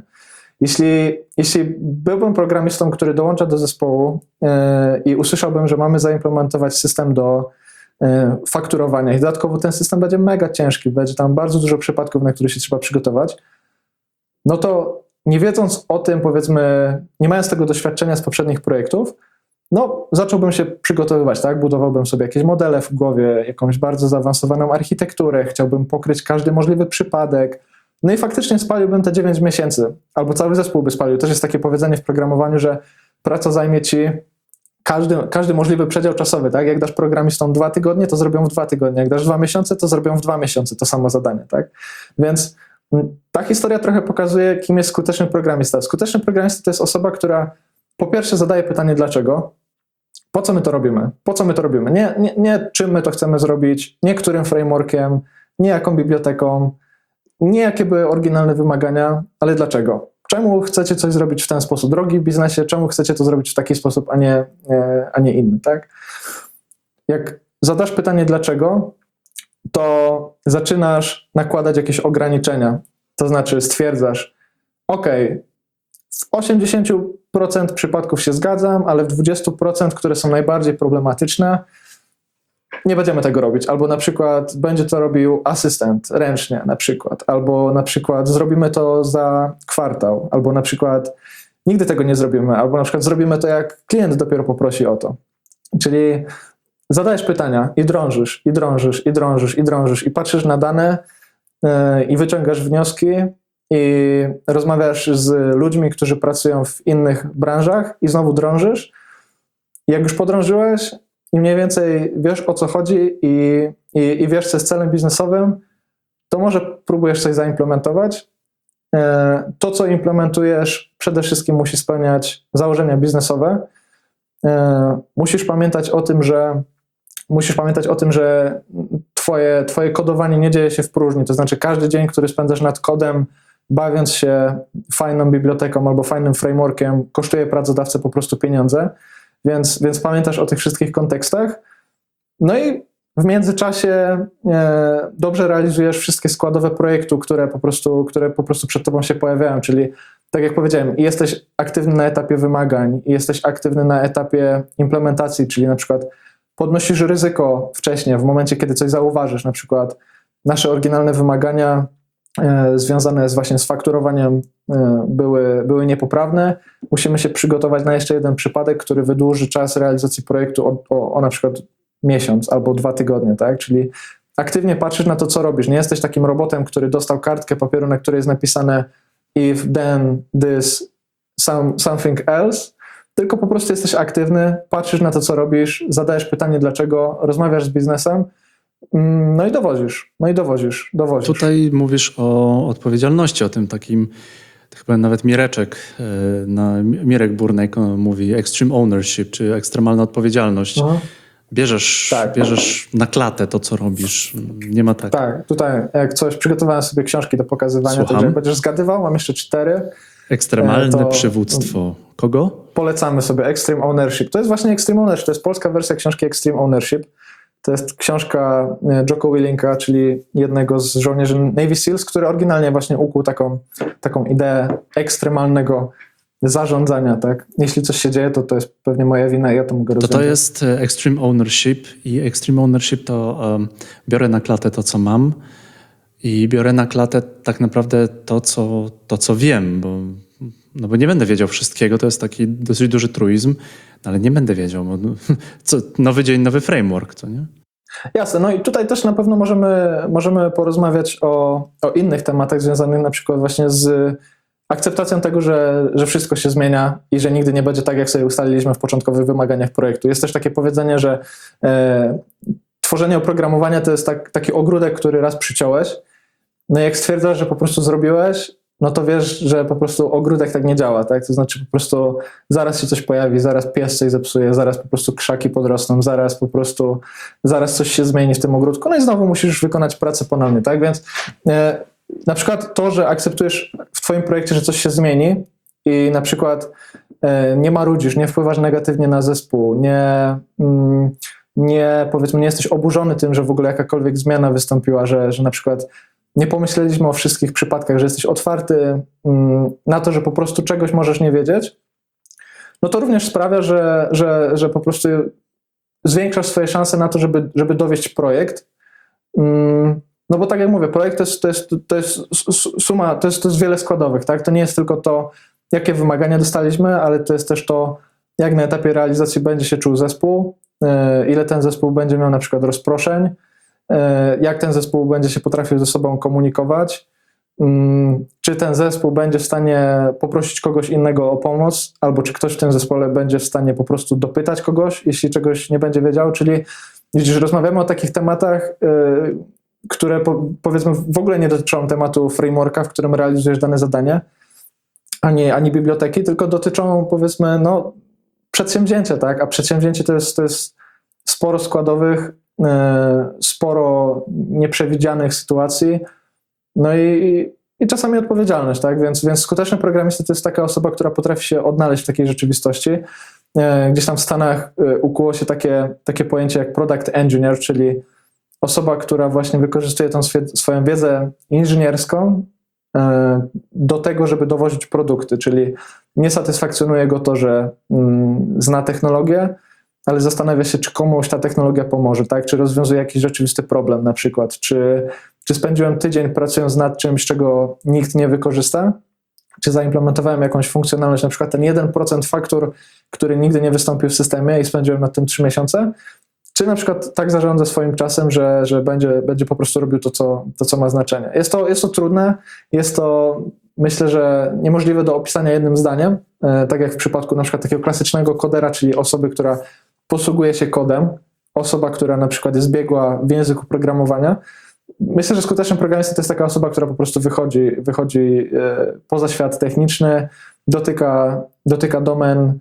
Jeśli byłbym programistą, który dołącza do zespołu i usłyszałbym, że mamy zaimplementować system do fakturowania i dodatkowo ten system będzie mega ciężki, będzie tam bardzo dużo przypadków, na które się trzeba przygotować, no to nie wiedząc o tym, powiedzmy, nie mając tego doświadczenia z poprzednich projektów, no zacząłbym się przygotowywać, tak? Budowałbym sobie jakieś modele w głowie, jakąś bardzo zaawansowaną architekturę, chciałbym pokryć każdy możliwy przypadek, no i faktycznie spaliłbym te 9 miesięcy, albo cały zespół by spalił. Też jest takie powiedzenie w programowaniu, że praca zajmie ci każdy możliwy przedział czasowy, tak? Jak dasz programistom 2 tygodnie, to zrobią w 2 tygodnie. Jak dasz 2 miesiące, to zrobią w 2 miesiące to samo zadanie, tak? Więc ta historia trochę pokazuje, kim jest skuteczny programista. Skuteczny programista to jest osoba, która po pierwsze zadaje pytanie dlaczego, po co my to robimy? Po co my to robimy? Nie czym my to chcemy zrobić, nie którym frameworkiem, nie jaką biblioteką, nie jakie były oryginalne wymagania, ale dlaczego? Czemu chcecie coś zrobić w ten sposób? Drogi w biznesie, czemu chcecie to zrobić w taki sposób, a nie inny, tak? Jak zadasz pytanie dlaczego, to zaczynasz nakładać jakieś ograniczenia. To znaczy stwierdzasz, w 80% przypadków się zgadzam, ale w 20%, które są najbardziej problematyczne, nie będziemy tego robić. Albo na przykład będzie to robił asystent ręcznie na przykład. Albo na przykład zrobimy to za kwartał. Albo na przykład nigdy tego nie zrobimy. Albo na przykład zrobimy to, jak klient dopiero poprosi o to. Czyli zadajesz pytania i drążysz, i drążysz, i drążysz, i drążysz, i patrzysz na dane i wyciągasz wnioski i rozmawiasz z ludźmi, którzy pracują w innych branżach i znowu drążysz. I jak już podrążyłeś i mniej więcej wiesz, o co chodzi i wiesz, co jest celem biznesowym, to może próbujesz coś zaimplementować. To, co implementujesz, przede wszystkim musi spełniać założenia biznesowe. Musisz pamiętać o tym, że twoje kodowanie nie dzieje się w próżni. To znaczy każdy dzień, który spędzasz nad kodem, bawiąc się fajną biblioteką albo fajnym frameworkiem, kosztuje pracodawcę po prostu pieniądze. Więc pamiętasz o tych wszystkich kontekstach. No i w międzyczasie dobrze realizujesz wszystkie składowe projektu, które po prostu przed tobą się pojawiają. Czyli tak jak powiedziałem, jesteś aktywny na etapie wymagań, jesteś aktywny na etapie implementacji, czyli na przykład podnosisz ryzyko wcześniej, w momencie, kiedy coś zauważysz. Na przykład nasze oryginalne wymagania związane właśnie z fakturowaniem były niepoprawne. Musimy się przygotować na jeszcze jeden przypadek, który wydłuży czas realizacji projektu o na przykład miesiąc albo 2 tygodnie, tak? Czyli aktywnie patrzysz na to, co robisz. Nie jesteś takim robotem, który dostał kartkę papieru, na której jest napisane if, then, this, something else, tylko po prostu jesteś aktywny, patrzysz na to, co robisz, zadajesz pytanie dlaczego, rozmawiasz z biznesem, no i dowozisz. Tutaj mówisz o odpowiedzialności, o tym takim, chyba nawet Mirek Burnek mówi extreme ownership, czy ekstremalna odpowiedzialność. Aha. Bierzesz na klatę to, co robisz. Nie ma tak. Tak, tutaj jak coś, przygotowałem sobie książki do pokazywania, także jak będziesz zgadywał, mam jeszcze 4. Ekstremalne to przywództwo. Kogo? polecamy sobie Extreme Ownership. To jest właśnie Extreme Ownership, to jest polska wersja książki Extreme Ownership. To jest książka Jocko Willinka, czyli jednego z żołnierzy Navy Seals, który oryginalnie właśnie ukuł taką ideę ekstremalnego zarządzania. Tak? Jeśli coś się dzieje, to jest pewnie moja wina i ja to mogę rozwiązać. To jest Extreme Ownership i Extreme Ownership to biorę na klatę to, co mam i biorę na klatę tak naprawdę to, co wiem, bo nie będę wiedział wszystkiego, to jest taki dosyć duży truizm, ale nie będę wiedział, bo nowy dzień, nowy framework, co nie? Jasne, no i tutaj też na pewno możemy porozmawiać o innych tematach związanych na przykład właśnie z akceptacją tego, że wszystko się zmienia i że nigdy nie będzie tak, jak sobie ustaliliśmy w początkowych wymaganiach projektu. Jest też takie powiedzenie, że tworzenie oprogramowania to jest taki ogródek, który raz przyciąłeś, no i jak stwierdzasz, że po prostu zrobiłeś, no to wiesz, że po prostu ogródek tak nie działa, tak? To znaczy po prostu zaraz się coś pojawi, zaraz pies coś zepsuje, zaraz po prostu krzaki podrosną, zaraz coś się zmieni w tym ogródku, no i znowu musisz wykonać pracę ponownie, tak? Więc na przykład to, że akceptujesz w twoim projekcie, że coś się zmieni i na przykład nie marudzisz, nie wpływasz negatywnie na zespół, powiedzmy, nie jesteś oburzony tym, że w ogóle jakakolwiek zmiana wystąpiła, że na przykład nie pomyśleliśmy o wszystkich przypadkach, że jesteś otwarty na to, że po prostu czegoś możesz nie wiedzieć, no to również sprawia, że po prostu zwiększasz swoje szanse na to, żeby dowieść projekt. No bo tak jak mówię, projekt to jest suma, to jest wiele składowych, tak? To nie jest tylko to, jakie wymagania dostaliśmy, ale to jest też to, jak na etapie realizacji będzie się czuł zespół, ile ten zespół będzie miał na przykład rozproszeń, jak ten zespół będzie się potrafił ze sobą komunikować, czy ten zespół będzie w stanie poprosić kogoś innego o pomoc, albo czy ktoś w tym zespole będzie w stanie po prostu dopytać kogoś, jeśli czegoś nie będzie wiedział, czyli widzisz, rozmawiamy o takich tematach, które powiedzmy w ogóle nie dotyczą tematu frameworka, w którym realizujesz dane zadanie, ani biblioteki, tylko dotyczą powiedzmy przedsięwzięcia, tak? A przedsięwzięcie to jest sporo składowych, sporo nieprzewidzianych sytuacji, no i czasami odpowiedzialność, tak? Więc skuteczny programista to jest taka osoba, która potrafi się odnaleźć w takiej rzeczywistości. Gdzieś tam w Stanach ukuło się takie pojęcie jak product engineer, czyli osoba, która właśnie wykorzystuje tą swoją wiedzę inżynierską do tego, żeby dowozić produkty, czyli nie satysfakcjonuje go to, że zna technologię, ale zastanawia się, czy komuś ta technologia pomoże, tak? Czy rozwiązuje jakiś rzeczywisty problem na przykład, czy spędziłem tydzień pracując nad czymś, czego nikt nie wykorzysta, czy zaimplementowałem jakąś funkcjonalność, na przykład ten 1% faktur, który nigdy nie wystąpił w systemie i spędziłem nad tym 3 miesiące, czy na przykład tak zarządza swoim czasem, że będzie po prostu robił to, co ma znaczenie. Jest to trudne, jest to, myślę, że niemożliwe do opisania jednym zdaniem, tak jak w przypadku na przykład takiego klasycznego kodera, czyli osoby, która posługuje się kodem, osoba, która na przykład jest biegła w języku programowania. Myślę, że skuteczny programista to jest taka osoba, która po prostu wychodzi poza świat techniczny, dotyka domen,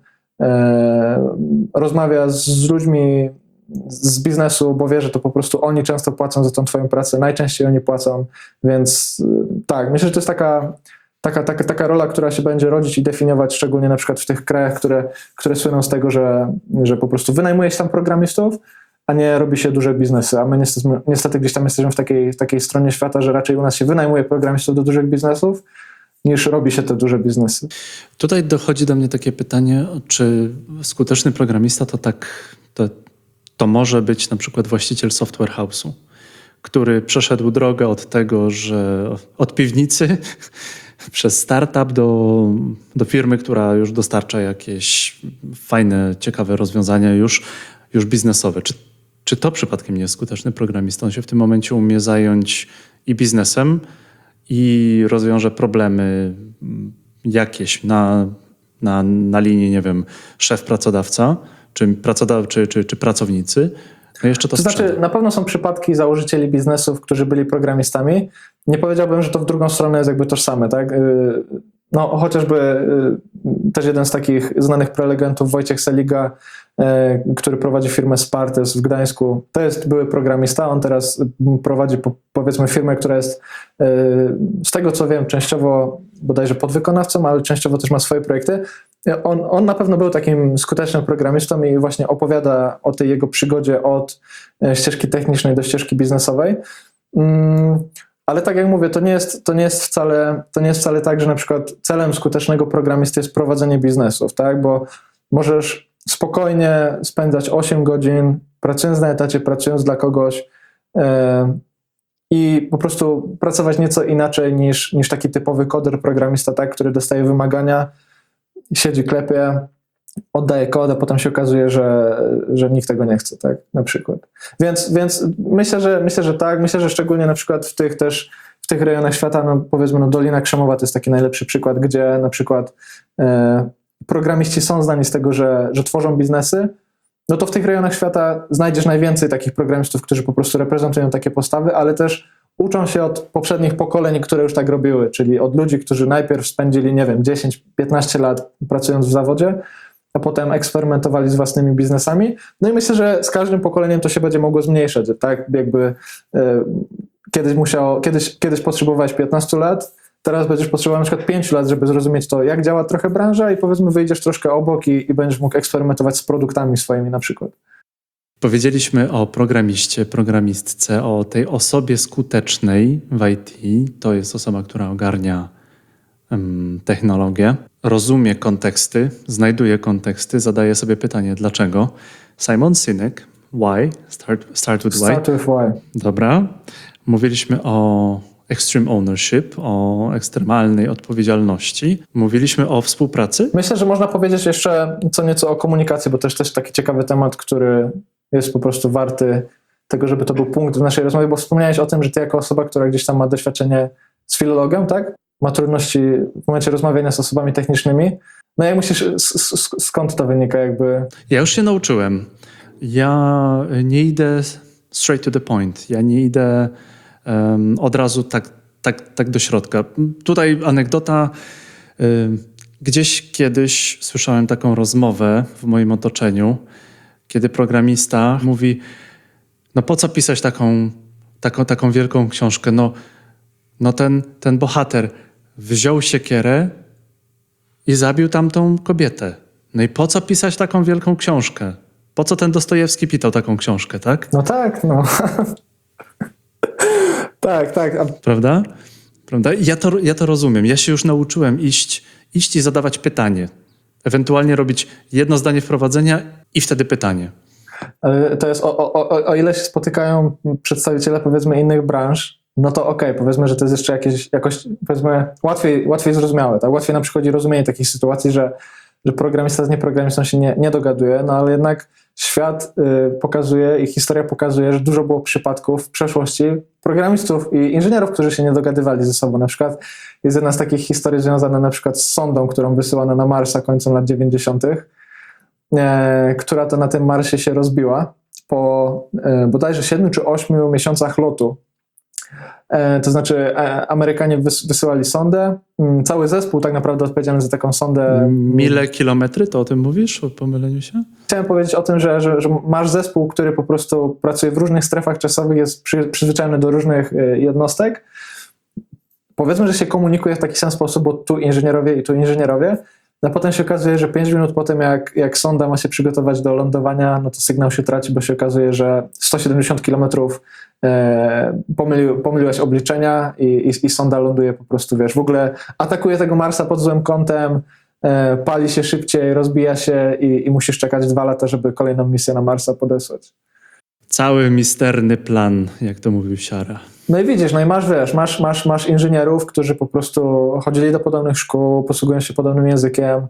rozmawia z ludźmi z biznesu, bo wie, że to po prostu oni często płacą za tą twoją pracę, najczęściej oni płacą, więc tak, myślę, że to jest taka rola, która się będzie rodzić i definiować, szczególnie na przykład w tych krajach, które słyną z tego, że po prostu wynajmuje się tam programistów, a nie robi się duże biznesy, a my niestety gdzieś tam jesteśmy w takiej stronie świata, że raczej u nas się wynajmuje programistów do dużych biznesów, niż robi się te duże biznesy. Tutaj dochodzi do mnie takie pytanie, czy skuteczny programista to może być na przykład właściciel software house'u, który przeszedł drogę od tego, że od piwnicy przez startup do firmy, która już dostarcza jakieś fajne, ciekawe rozwiązania już biznesowe. Czy to przypadkiem nie jest skuteczny programista? On się w tym momencie umie zająć i biznesem, i rozwiąże problemy jakieś na linii, nie wiem, szef-pracodawca, czy pracownicy. No jeszcze to znaczy, na pewno są przypadki założycieli biznesów, którzy byli programistami. Nie powiedziałbym, że to w drugą stronę jest jakby tożsame, tak? No, chociażby też jeden z takich znanych prelegentów, Wojciech Seliga, który prowadzi firmę Spartys w Gdańsku. To jest były programista, on teraz prowadzi powiedzmy firmę, która jest z tego co wiem częściowo bodajże podwykonawcą, ale częściowo też ma swoje projekty. On na pewno był takim skutecznym programistą i właśnie opowiada o tej jego przygodzie od ścieżki technicznej do ścieżki biznesowej. Ale tak jak mówię, to nie jest wcale tak, że na przykład celem skutecznego programisty jest prowadzenie biznesów, tak? Bo możesz spokojnie spędzać 8 godzin pracując na etacie, pracując dla kogoś i po prostu pracować nieco inaczej niż taki typowy koder programista, tak? Który dostaje wymagania, siedzi, klepie, oddaje kod, a potem się okazuje, że nikt tego nie chce, tak, na przykład. Więc myślę, że tak, myślę, że szczególnie na przykład w tych rejonach świata, no powiedzmy, no Dolina Krzemowa to jest taki najlepszy przykład, gdzie na przykład programiści są znani z tego, że tworzą biznesy, no to w tych rejonach świata znajdziesz najwięcej takich programistów, którzy po prostu reprezentują takie postawy, ale też uczą się od poprzednich pokoleń, które już tak robiły, czyli od ludzi, którzy najpierw spędzili, nie wiem, 10-15 lat pracując w zawodzie, a potem eksperymentowali z własnymi biznesami. No i myślę, że z każdym pokoleniem to się będzie mogło zmniejszać, tak? Jakby kiedyś potrzebowałeś 15 lat, teraz będziesz potrzebował na przykład 5 lat, żeby zrozumieć to, jak działa trochę branża i powiedzmy wyjdziesz troszkę obok i będziesz mógł eksperymentować z produktami swoimi na przykład. Powiedzieliśmy o programiście, programistce, o tej osobie skutecznej w IT. To jest osoba, która ogarnia technologię, rozumie konteksty, znajduje konteksty, zadaje sobie pytanie, dlaczego. Simon Sinek, why? Start with why. Start with why. Dobra. Mówiliśmy o extreme ownership, o ekstremalnej odpowiedzialności. Mówiliśmy o współpracy. Myślę, że można powiedzieć jeszcze co nieco o komunikacji, bo też taki ciekawy temat, który jest po prostu warty tego, żeby to był punkt w naszej rozmowie, bo wspomniałeś o tym, że ty jako osoba, która gdzieś tam ma doświadczenie z filologiem, tak? Ma trudności w momencie rozmawiania z osobami technicznymi. No jak myślisz, skąd to wynika jakby? Ja już się nauczyłem. Ja nie idę straight to the point. Ja nie idę od razu tak do środka. Tutaj anegdota. Gdzieś kiedyś słyszałem taką rozmowę w moim otoczeniu, kiedy programista mówi, no po co pisać taką wielką książkę? No ten bohater wziął siekierę i zabił tamtą kobietę. No i po co pisać taką wielką książkę? Po co ten Dostojewski pisał taką książkę, tak? No tak, no. tak. Prawda? Ja to rozumiem. Ja się już nauczyłem iść i zadawać pytanie. Ewentualnie robić jedno zdanie wprowadzenia i wtedy pytanie. Ale to jest o ile się spotykają przedstawiciele powiedzmy innych branż, no to okej, powiedzmy, że to jest jeszcze jakoś powiedzmy łatwiej zrozumiałe. Tak? Łatwiej nam przychodzi rozumienie takich sytuacji, że programista z nieprogramistą się nie dogaduje, no ale jednak świat pokazuje i historia pokazuje, że dużo było przypadków w przeszłości programistów i inżynierów, którzy się nie dogadywali ze sobą. Na przykład jest jedna z takich historii związana na przykład z sondą, którą wysyłano na Marsa końcem lat 90., która to na tym Marsie się rozbiła po bodajże 7 czy 8 miesiącach lotu. To znaczy Amerykanie wysyłali sondę, cały zespół tak naprawdę odpowiedzialny za taką sondę. Mile kilometry, to o tym mówisz? O pomyleniu się? Chciałem powiedzieć o tym, że masz zespół, który po prostu pracuje w różnych strefach czasowych, jest przyzwyczajony do różnych jednostek. Powiedzmy, że się komunikuje w taki sam sposób, bo tu inżynierowie i tu inżynierowie. A potem się okazuje, że 5 minut po tym, jak sonda ma się przygotować do lądowania, no to sygnał się traci, bo się okazuje, że 170 km pomyliłeś obliczenia i sonda ląduje po prostu, wiesz, w ogóle atakuje tego Marsa pod złym kątem, pali się szybciej, rozbija się i musisz czekać 2 lata, żeby kolejną misję na Marsa podesłać. Cały misterny plan, jak to mówił Siara. No i widzisz, no i masz inżynierów, którzy po prostu chodzili do podobnych szkół, posługują się podobnym językiem,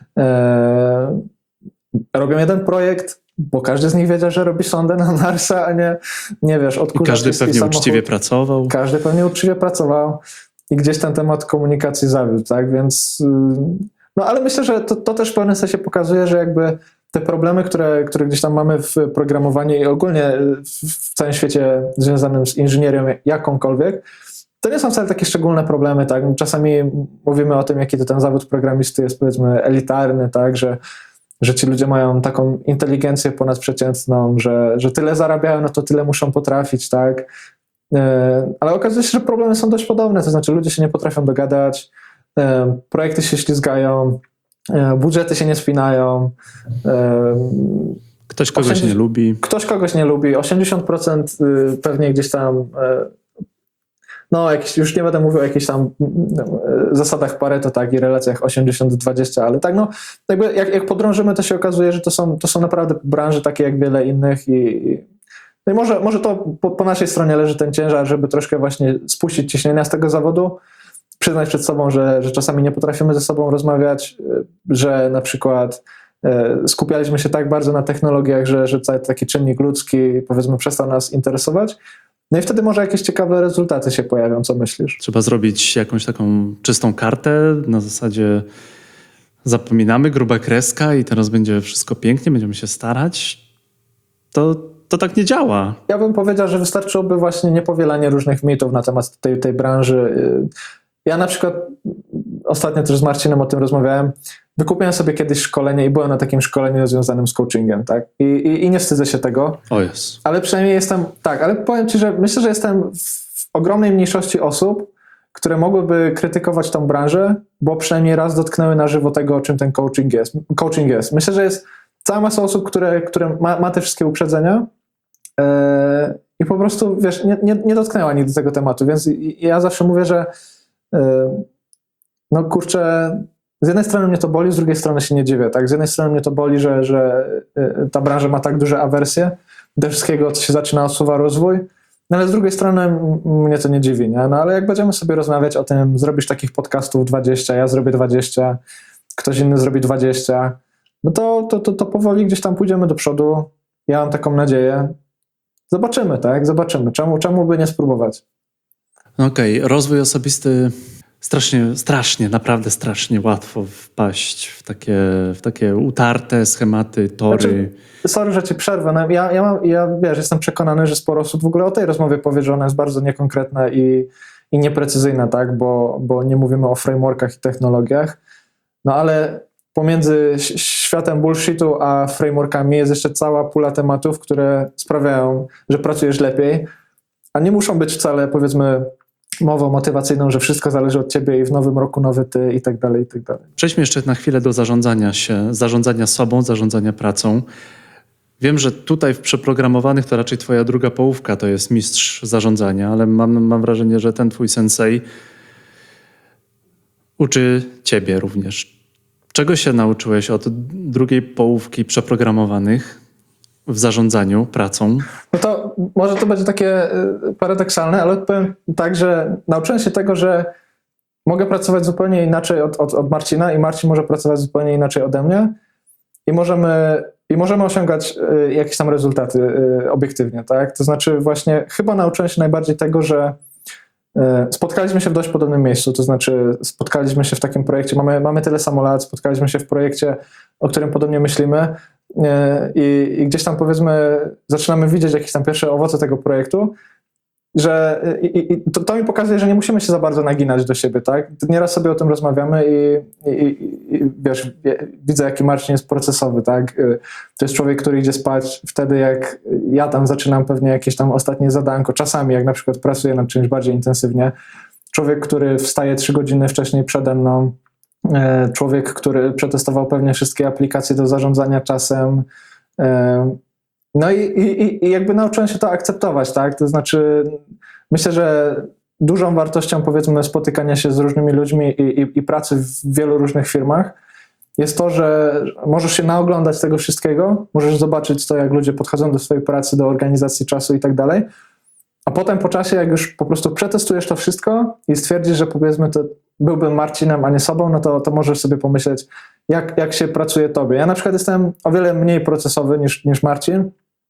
robią jeden projekt, bo każdy z nich wiedział, że robi sondę na Marsa, a nie wiesz, odkurzacz. Każdy pewnie uczciwie pracował. Każdy pewnie uczciwie pracował i gdzieś ten temat komunikacji zawiódł, tak, więc no ale myślę, że to też w pewnym sensie pokazuje, że jakby te problemy, które gdzieś tam mamy w programowaniu i ogólnie w całym świecie związanym z inżynierią jakąkolwiek, to nie są wcale takie szczególne problemy, tak? Czasami mówimy o tym, jaki to ten zawód programisty jest, powiedzmy, elitarny, tak? Że że ci ludzie mają taką inteligencję ponadprzeciętną, że tyle zarabiają, no to tyle muszą potrafić, tak? Ale okazuje się, że problemy są dość podobne, to znaczy ludzie się nie potrafią dogadać, projekty się ślizgają, budżety się nie spinają. Ktoś kogoś nie lubi. Ktoś kogoś nie lubi. 80% pewnie gdzieś tam, no już nie będę mówił o jakichś tam zasadach Pareto, tak, i relacjach 80-20, ale tak, no jakby jak podrążymy, to się okazuje, że to są naprawdę branże takie jak wiele innych no i może to po naszej stronie leży ten ciężar, żeby troszkę właśnie spuścić ciśnienia z tego zawodu, przyznać przed sobą, że czasami nie potrafimy ze sobą rozmawiać, że na przykład skupialiśmy się tak bardzo na technologiach, że cały taki czynnik ludzki, powiedzmy, przestał nas interesować. No i wtedy może jakieś ciekawe rezultaty się pojawią. Co myślisz? Trzeba zrobić jakąś taką czystą kartę, na zasadzie zapominamy, gruba kreska i teraz będzie wszystko pięknie, będziemy się starać. To tak nie działa. Ja bym powiedział, że wystarczyłoby właśnie niepowielanie różnych mitów na temat tej branży. Ja na przykład ostatnio też z Marcinem o tym rozmawiałem. Wykupiłem sobie kiedyś szkolenie i byłem na takim szkoleniu związanym z coachingiem, tak? I nie wstydzę się tego. O jest. Ale przynajmniej jestem, tak, ale powiem ci, że myślę, że jestem w ogromnej mniejszości osób, które mogłyby krytykować tą branżę, bo przynajmniej raz dotknęły na żywo tego, o czym ten coaching jest. Myślę, że jest cała masa osób, które ma te wszystkie uprzedzenia i po prostu, wiesz, nie dotknęła nigdy tego tematu, więc ja zawsze mówię, że no kurczę, z jednej strony mnie to boli, z drugiej strony się nie dziwię, tak? Z jednej strony mnie to boli, że ta branża ma tak duże awersje do wszystkiego, co się zaczyna, odsuwa rozwój, no ale z drugiej strony mnie to nie dziwi, nie? No ale jak będziemy sobie rozmawiać o tym, zrobisz takich podcastów 20, ja zrobię 20, ktoś inny zrobi 20, no to powoli gdzieś tam pójdziemy do przodu. Ja mam taką nadzieję. Zobaczymy, tak? Zobaczymy. Czemu by nie spróbować? Okej, rozwój osobisty strasznie, naprawdę strasznie łatwo wpaść w takie utarte schematy, tory. Znaczy, sorry, że ci przerwę. No, ja wiesz, jestem przekonany, że sporo osób w ogóle o tej rozmowie powie, że ona jest bardzo niekonkretna i nieprecyzyjna, tak? Bo nie mówimy o frameworkach i technologiach. No ale pomiędzy światem bullshitu a frameworkami jest jeszcze cała pula tematów, które sprawiają, że pracujesz lepiej, a nie muszą być wcale, powiedzmy, mową motywacyjną, że wszystko zależy od ciebie i w nowym roku nowy ty i tak dalej, i tak dalej. Przejdźmy jeszcze na chwilę do zarządzania sobą, zarządzania pracą. Wiem, że tutaj w przeprogramowanych to raczej twoja druga połówka to jest mistrz zarządzania, ale mam wrażenie, że ten twój sensei uczy ciebie również. Czego się nauczyłeś od drugiej połówki przeprogramowanych w zarządzaniu pracą? No to może to będzie takie paradoksalne, ale powiem tak, że nauczyłem się tego, że mogę pracować zupełnie inaczej od Marcina i Marcin może pracować zupełnie inaczej ode mnie i możemy osiągać jakieś tam rezultaty obiektywnie, tak? To znaczy właśnie chyba nauczyłem się najbardziej tego, że spotkaliśmy się w dość podobnym miejscu, to znaczy spotkaliśmy się w takim projekcie, mamy tyle samo lat, spotkaliśmy się w projekcie, o którym podobnie myślimy i gdzieś tam powiedzmy zaczynamy widzieć jakieś tam pierwsze owoce tego projektu, że to mi pokazuje, że nie musimy się za bardzo naginać do siebie, tak? Nieraz sobie o tym rozmawiamy i wiesz, widzę jaki Marcin jest procesowy, tak? To jest człowiek, który idzie spać wtedy jak ja tam zaczynam pewnie jakieś tam ostatnie zadanko, czasami jak na przykład pracuję nad czymś bardziej intensywnie. Człowiek, który wstaje 3 godziny wcześniej przede mną, człowiek, który przetestował pewnie wszystkie aplikacje do zarządzania czasem. No i jakby nauczyłem się to akceptować, tak? To znaczy myślę, że dużą wartością powiedzmy spotykania się z różnymi ludźmi i pracy w wielu różnych firmach jest to, że możesz się naoglądać tego wszystkiego, możesz zobaczyć to, jak ludzie podchodzą do swojej pracy, do organizacji czasu i tak dalej, a potem po czasie, jak już po prostu przetestujesz to wszystko i stwierdzisz, że powiedzmy to byłbym Marcinem, a nie sobą, no to możesz sobie pomyśleć, jak się pracuje tobie. Ja na przykład jestem o wiele mniej procesowy niż Marcin.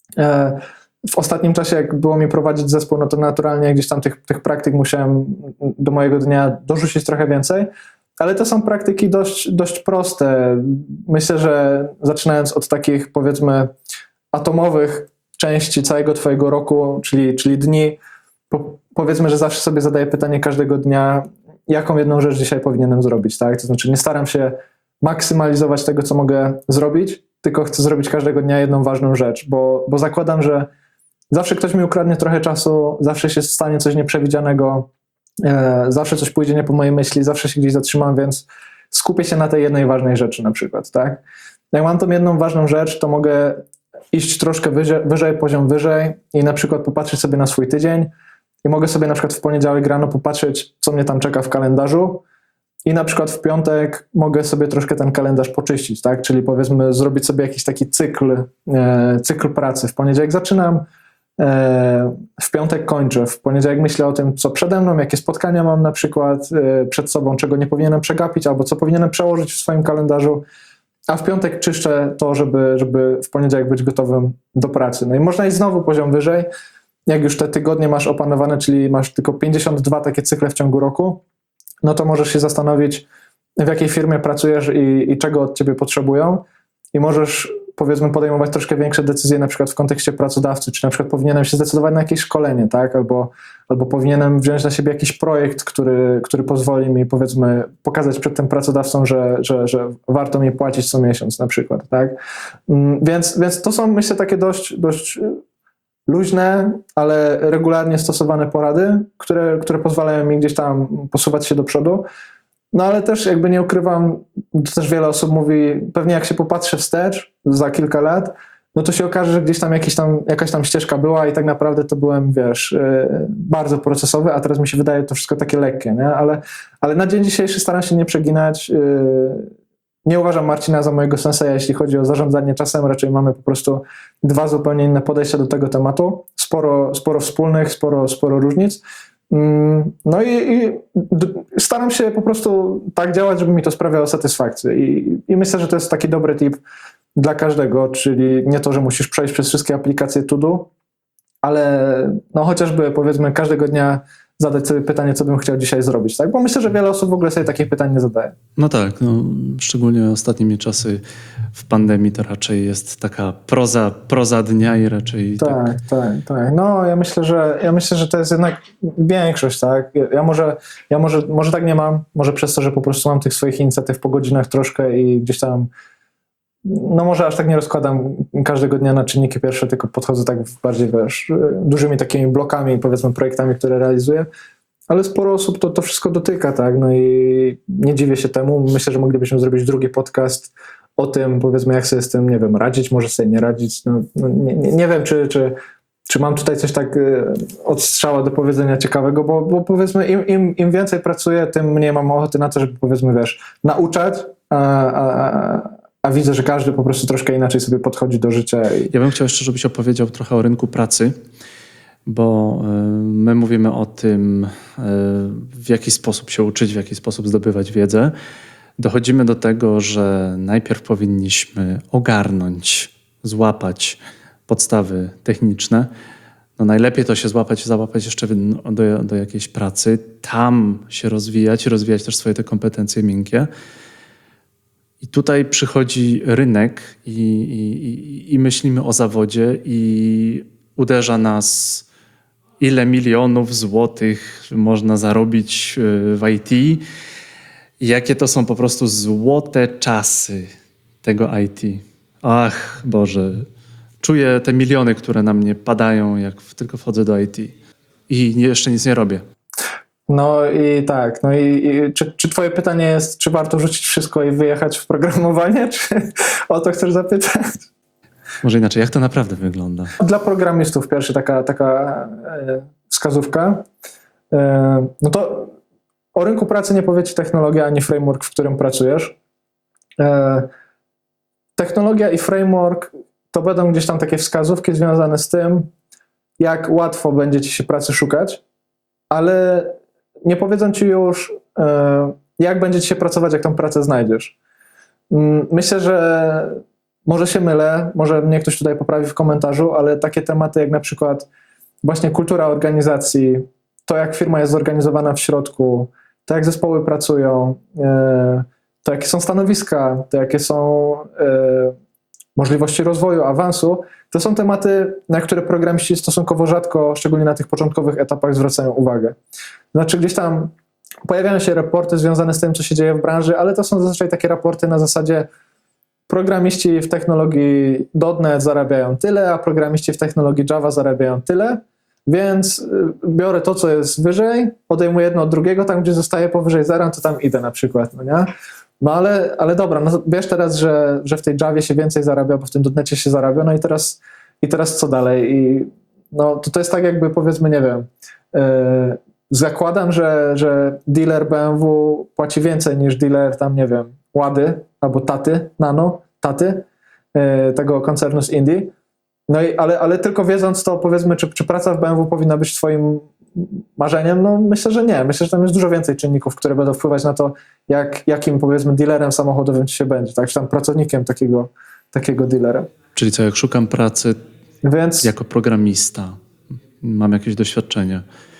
W ostatnim czasie, jak było mi prowadzić zespół, no to naturalnie gdzieś tam tych praktyk musiałem do mojego dnia dorzucić trochę więcej, ale to są praktyki dość proste. Myślę, że zaczynając od takich powiedzmy atomowych części całego twojego roku, czyli dni, powiedzmy, że zawsze sobie zadaję pytanie każdego dnia, jaką jedną rzecz dzisiaj powinienem zrobić, tak? To znaczy nie staram się maksymalizować tego, co mogę zrobić, tylko chcę zrobić każdego dnia jedną ważną rzecz, bo zakładam, że zawsze ktoś mi ukradnie trochę czasu, zawsze się stanie coś nieprzewidzianego, zawsze coś pójdzie nie po mojej myśli, zawsze się gdzieś zatrzymam, więc skupię się na tej jednej ważnej rzeczy na przykład, tak? Jak mam tą jedną ważną rzecz, to mogę iść troszkę wyżej, poziom wyżej i na przykład popatrzeć sobie na swój tydzień i mogę sobie na przykład w poniedziałek rano popatrzeć, co mnie tam czeka w kalendarzu i na przykład w piątek mogę sobie troszkę ten kalendarz poczyścić, tak? Czyli powiedzmy zrobić sobie jakiś taki cykl pracy. W poniedziałek zaczynam, w piątek kończę, w poniedziałek myślę o tym, co przede mną, jakie spotkania mam na przykład przed sobą, czego nie powinienem przegapić albo co powinienem przełożyć w swoim kalendarzu, a w piątek czyszczę to, żeby w poniedziałek być gotowym do pracy. No i można iść znowu poziom wyżej, jak już te tygodnie masz opanowane, czyli masz tylko 52 takie cykle w ciągu roku, no to możesz się zastanowić, w jakiej firmie pracujesz i czego od ciebie potrzebują i możesz, powiedzmy, podejmować troszkę większe decyzje na przykład w kontekście pracodawcy, czy na przykład powinienem się zdecydować na jakieś szkolenie, tak? Albo powinienem wziąć na siebie jakiś projekt, który pozwoli mi, powiedzmy, pokazać przed tym pracodawcą, że warto mi płacić co miesiąc na przykład, tak? Więc to są, myślę, takie dość luźne, ale regularnie stosowane porady, które pozwalają mi gdzieś tam posuwać się do przodu. No ale też jakby nie ukrywam, to też wiele osób mówi, pewnie jak się popatrzy wstecz za kilka lat, no to się okaże, że gdzieś tam jakaś tam ścieżka była i tak naprawdę to byłem, wiesz, bardzo procesowy, a teraz mi się wydaje to wszystko takie lekkie, nie? Ale na dzień dzisiejszy staram się nie przeginać. Nie uważam Marcina za mojego senseja, jeśli chodzi o zarządzanie czasem, raczej mamy po prostu dwa zupełnie inne podejścia do tego tematu, sporo wspólnych, sporo różnic. No i staram się po prostu tak działać, żeby mi to sprawiało satysfakcję i myślę, że to jest taki dobry tip dla każdego, czyli nie to, że musisz przejść przez wszystkie aplikacje to do, ale no chociażby, powiedzmy, każdego dnia zadać sobie pytanie, co bym chciał dzisiaj zrobić, tak? Bo myślę, że wiele osób w ogóle sobie takich pytań nie zadaje. No tak, no, szczególnie ostatnimi czasy w pandemii to raczej jest taka proza dnia i raczej Tak. No ja myślę, że to jest jednak większość, tak? Ja może tak nie mam, może przez to, że po prostu mam tych swoich inicjatyw po godzinach troszkę i gdzieś tam, no może aż tak nie rozkładam każdego dnia na czynniki pierwsze, tylko podchodzę tak bardziej, wiesz, dużymi takimi blokami, powiedzmy, projektami, które realizuję, ale sporo osób to wszystko dotyka, tak? No i nie dziwię się temu. Myślę, że moglibyśmy zrobić drugi podcast o tym, powiedzmy, jak sobie z tym, nie wiem, radzić, może sobie nie radzić. Nie wiem, czy mam tutaj coś tak od strzała do powiedzenia ciekawego, bo powiedzmy, im więcej pracuję, tym mniej mam ochoty na to, żeby, powiedzmy, wiesz, nauczać, a widzę, że każdy po prostu troszkę inaczej sobie podchodzi do życia. Ja bym chciał jeszcze, żebyś opowiedział trochę o rynku pracy, bo my mówimy o tym, w jaki sposób się uczyć, w jaki sposób zdobywać wiedzę. Dochodzimy do tego, że najpierw powinniśmy ogarnąć, złapać podstawy techniczne. No najlepiej to się załapać jeszcze do jakiejś pracy, tam się rozwijać też swoje te kompetencje miękkie. I tutaj przychodzi rynek i myślimy o zawodzie i uderza nas, ile milionów złotych można zarobić w IT i jakie to są po prostu złote czasy tego IT. Ach Boże, czuję te miliony, które na mnie padają, jak tylko wchodzę do IT i jeszcze nic nie robię. No i tak, no i czy twoje pytanie jest, czy warto rzucić wszystko i wyjechać w programowanie, czy o to chcesz zapytać? Może inaczej, jak to naprawdę wygląda? Dla programistów pierwsza taka wskazówka. No to o rynku pracy nie powie ci technologia ani framework, w którym pracujesz. Technologia i framework to będą gdzieś tam takie wskazówki związane z tym, jak łatwo będzie ci się pracy szukać, ale nie powiedzą ci już, jak będzie ci się pracować, jak tą pracę znajdziesz. Myślę, że może się mylę, może mnie ktoś tutaj poprawi w komentarzu, ale takie tematy jak na przykład właśnie kultura organizacji, to jak firma jest zorganizowana w środku, to jak zespoły pracują, to jakie są stanowiska, to jakie są możliwości rozwoju, awansu, to są tematy, na które programiści stosunkowo rzadko, szczególnie na tych początkowych etapach, zwracają uwagę. Znaczy gdzieś tam pojawiają się raporty związane z tym, co się dzieje w branży, ale to są zazwyczaj takie raporty na zasadzie programiści w technologii .NET zarabiają tyle, a programiści w technologii Java zarabiają tyle, więc biorę to, co jest wyżej, odejmuję jedno od drugiego, tam gdzie zostaje powyżej zera, to tam idę na przykład, no nie? No ale dobra, no wiesz teraz, że w tej Javie się więcej zarabia, bo w tym .NETcie się zarabia, no i teraz co dalej? I no to jest tak jakby powiedzmy, nie wiem, zakładam, że dealer BMW płaci więcej niż dealer tam, nie wiem, Łady albo Taty tego koncernu z Indii. No i, ale tylko wiedząc to, powiedzmy, czy praca w BMW powinna być twoim marzeniem, no myślę, że nie. Myślę, że tam jest dużo więcej czynników, które będą wpływać na to, jakim powiedzmy dealerem samochodowym ci się będzie, tak? Czy tam pracownikiem takiego dealera. Czyli co, jak szukam pracy Więc jako programista, mam jakieś doświadczenie,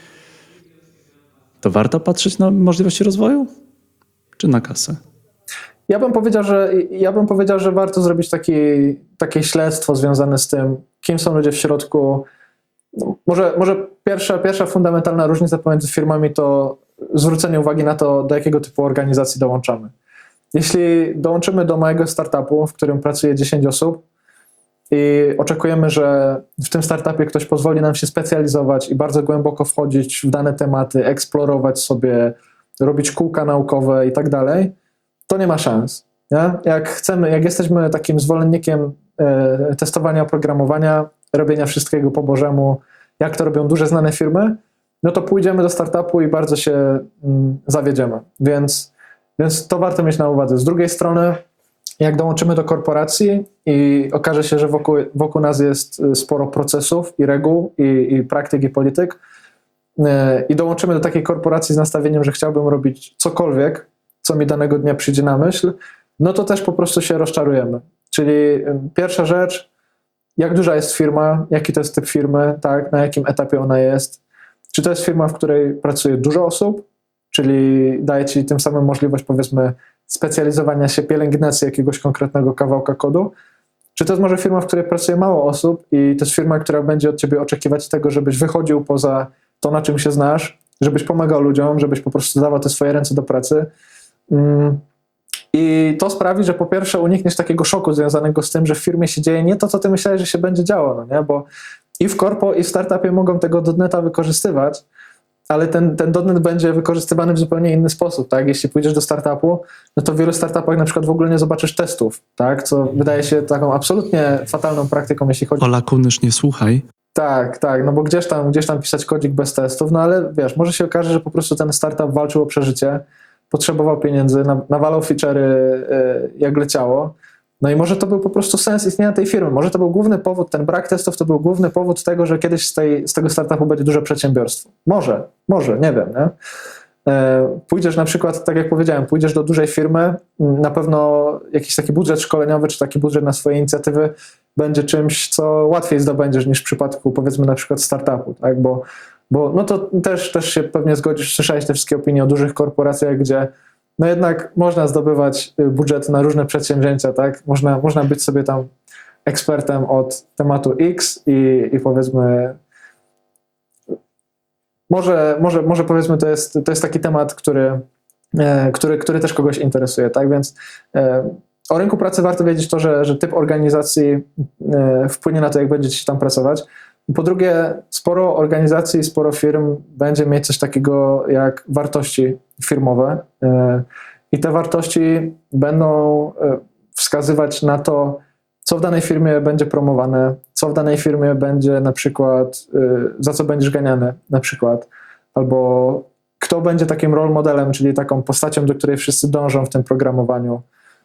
to warto patrzeć na możliwości rozwoju? Czy na kasę? ja bym powiedział, że warto zrobić takie śledztwo związane z tym, kim są ludzie w środku. Może pierwsza fundamentalna różnica pomiędzy firmami to zwrócenie uwagi na to, do jakiego typu organizacji dołączamy. Jeśli dołączymy do małego startupu, w którym pracuje 10 osób i oczekujemy, że w tym startupie ktoś pozwoli nam się specjalizować i bardzo głęboko wchodzić w dane tematy, eksplorować sobie, robić kółka naukowe i tak dalej, to nie ma szans. Nie? Jak jesteśmy takim zwolennikiem testowania oprogramowania, robienia wszystkiego po bożemu, jak to robią duże znane firmy, no to pójdziemy do startupu i bardzo się zawiedziemy. Więc to warto mieć na uwadze. Z drugiej strony, jak dołączymy do korporacji i okaże się, że wokół nas jest sporo procesów i reguł i praktyk i polityk i dołączymy do takiej korporacji z nastawieniem, że chciałbym robić cokolwiek, co mi danego dnia przyjdzie na myśl, no to też po prostu się rozczarujemy. Czyli pierwsza rzecz, jak duża jest firma, jaki to jest typ firmy, tak, na jakim etapie ona jest. Czy to jest firma, w której pracuje dużo osób, czyli daje ci tym samym możliwość, powiedzmy, specjalizowania się, pielęgnacji jakiegoś konkretnego kawałka kodu. Czy to jest może firma, w której pracuje mało osób i to jest firma, która będzie od ciebie oczekiwać tego, żebyś wychodził poza to, na czym się znasz, żebyś pomagał ludziom, żebyś po prostu dawał te swoje ręce do pracy. I to sprawi, że po pierwsze unikniesz takiego szoku związanego z tym, że w firmie się dzieje nie to, co ty myślałeś, że się będzie działo, no nie? Bo i w korpo, i w startupie mogą tego .NET-a wykorzystywać, ale ten .NET będzie wykorzystywany w zupełnie inny sposób, tak? Jeśli pójdziesz do startupu, no to w wielu startupach na przykład w ogóle nie zobaczysz testów, tak? Co wydaje się taką absolutnie fatalną praktyką, jeśli chodzi... Ola Kunysz, nie słuchaj. Tak, no bo gdzieś tam pisać kodzik bez testów, no ale wiesz, może się okaże, że po prostu ten startup walczył o przeżycie, potrzebował pieniędzy, nawalał feature'y jak leciało, no i może to był po prostu sens istnienia tej firmy, może to był główny powód, ten brak testów to był główny powód tego, że kiedyś z tego startupu będzie duże przedsiębiorstwo. Może, nie wiem, nie? Pójdziesz na przykład, tak jak powiedziałem, pójdziesz do dużej firmy, na pewno jakiś taki budżet szkoleniowy, czy taki budżet na swoje inicjatywy będzie czymś, co łatwiej zdobędziesz niż w przypadku, powiedzmy, na przykład startupu, tak? Bo no to też się pewnie zgodzisz, słyszałeś te wszystkie opinie o dużych korporacjach, gdzie no jednak można zdobywać budżet na różne przedsięwzięcia, tak? Można być sobie tam ekspertem od tematu X i powiedzmy może powiedzmy to jest taki temat, który też kogoś interesuje, tak? Więc o rynku pracy warto wiedzieć to, że typ organizacji wpłynie na to, jak będziecie tam pracować. Po drugie, sporo organizacji, sporo firm będzie mieć coś takiego jak wartości firmowe i te wartości będą wskazywać na to, co w danej firmie będzie promowane, co w danej firmie będzie na przykład, za co będziesz ganiany na przykład, albo kto będzie takim role modelem, czyli taką postacią, do której wszyscy dążą w tym programowaniu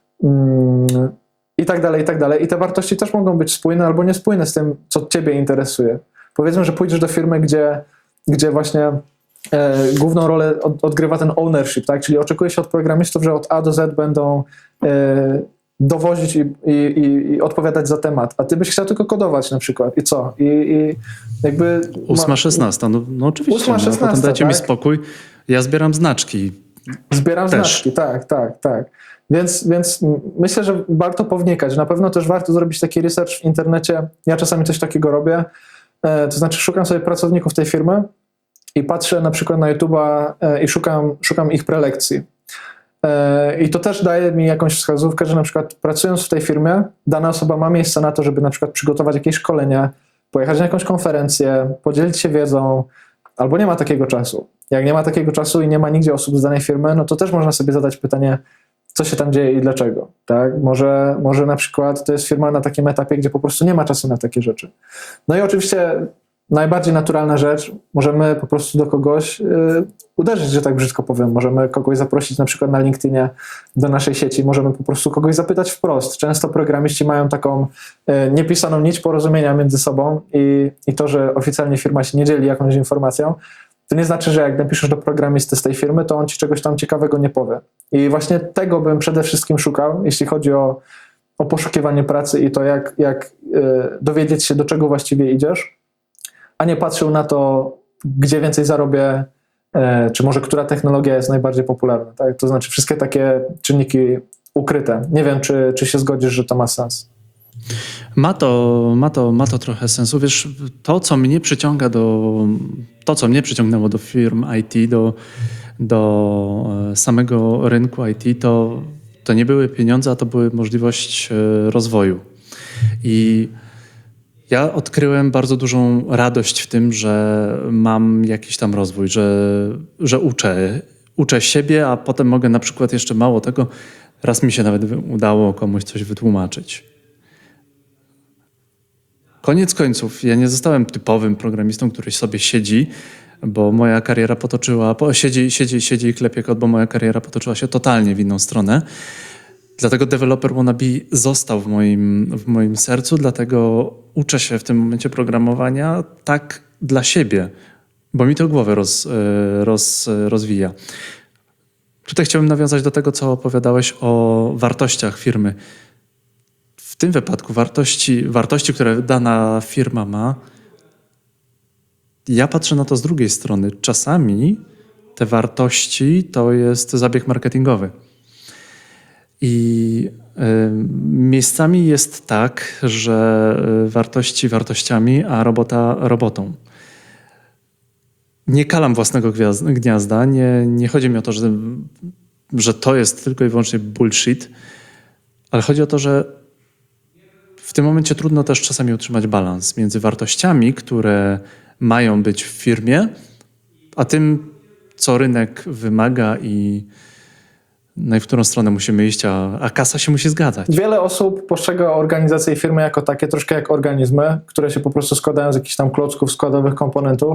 i tak dalej, i tak dalej. I te wartości też mogą być spójne albo niespójne z tym, co ciebie interesuje. Powiedzmy, że pójdziesz do firmy, gdzie właśnie główną rolę odgrywa ten ownership, tak? Czyli oczekuje się od programistów, że od A do Z będą dowozić i odpowiadać za temat, a ty byś chciał tylko kodować na przykład. I co? I jakby... 8-16, no oczywiście. 8-16, potem dajcie mi tak? spokój. Ja zbieram znaczki. Zbieram też. znaczki, tak. Więc myślę, że warto pownikać. Na pewno też warto zrobić taki research w internecie. Ja czasami coś takiego robię. To znaczy szukam sobie pracowników tej firmy i patrzę na przykład na YouTube'a i szukam ich prelekcji. I to też daje mi jakąś wskazówkę, że na przykład pracując w tej firmie, dana osoba ma miejsce na to, żeby na przykład przygotować jakieś szkolenie, pojechać na jakąś konferencję, podzielić się wiedzą, albo nie ma takiego czasu. Jak nie ma takiego czasu i nie ma nigdzie osób z danej firmy, no to też można sobie zadać pytanie, co się tam dzieje i dlaczego. Tak? Może na przykład to jest firma na takim etapie, gdzie po prostu nie ma czasu na takie rzeczy. No i oczywiście najbardziej naturalna rzecz, możemy po prostu do kogoś uderzyć, że tak brzydko powiem. Możemy kogoś zaprosić na przykład na LinkedInie do naszej sieci, możemy po prostu kogoś zapytać wprost. Często programiści mają taką niepisaną nić porozumienia między sobą i to, że oficjalnie firma się nie dzieli jakąś informacją, to nie znaczy, że jak napiszesz do programisty z tej firmy, to on ci czegoś tam ciekawego nie powie. I właśnie tego bym przede wszystkim szukał, jeśli chodzi o poszukiwanie pracy i to, jak dowiedzieć się, do czego właściwie idziesz, a nie patrzył na to, gdzie więcej zarobię, czy może która technologia jest najbardziej popularna. Tak? To znaczy wszystkie takie czynniki ukryte. Nie wiem, czy się zgodzisz, że to ma sens. Ma to trochę sensu. Wiesz, to co mnie przyciągnęło do firm IT, do samego rynku IT, to nie były pieniądze, a to była możliwość rozwoju. I ja odkryłem bardzo dużą radość w tym, że mam jakiś tam rozwój, że uczę siebie, a potem mogę na przykład jeszcze mało tego, raz mi się nawet udało komuś coś wytłumaczyć. Koniec końców, ja nie zostałem typowym programistą, który sobie siedzi, bo moja kariera siedzi i klepie kod, bo moja kariera potoczyła się totalnie w inną stronę. Dlatego Developer Wannabe został w moim sercu, dlatego uczę się w tym momencie programowania tak dla siebie, bo mi to głowę rozwija. Tutaj chciałbym nawiązać do tego, co opowiadałeś o wartościach firmy. W tym wypadku wartości, które dana firma ma, ja patrzę na to z drugiej strony. Czasami te wartości to jest zabieg marketingowy. I miejscami jest tak, że wartości wartościami, a robota robotą. Nie kalam własnego gniazda, nie chodzi mi o to, że to jest tylko i wyłącznie bullshit, ale chodzi o to, że w tym momencie trudno też czasami utrzymać balans między wartościami, które mają być w firmie, a tym, co rynek wymaga i no i w którą stronę musimy iść, a kasa się musi zgadzać. Wiele osób postrzega organizację i firmy jako takie, troszkę jak organizmy, które się po prostu składają z jakichś tam klocków, składowych komponentów.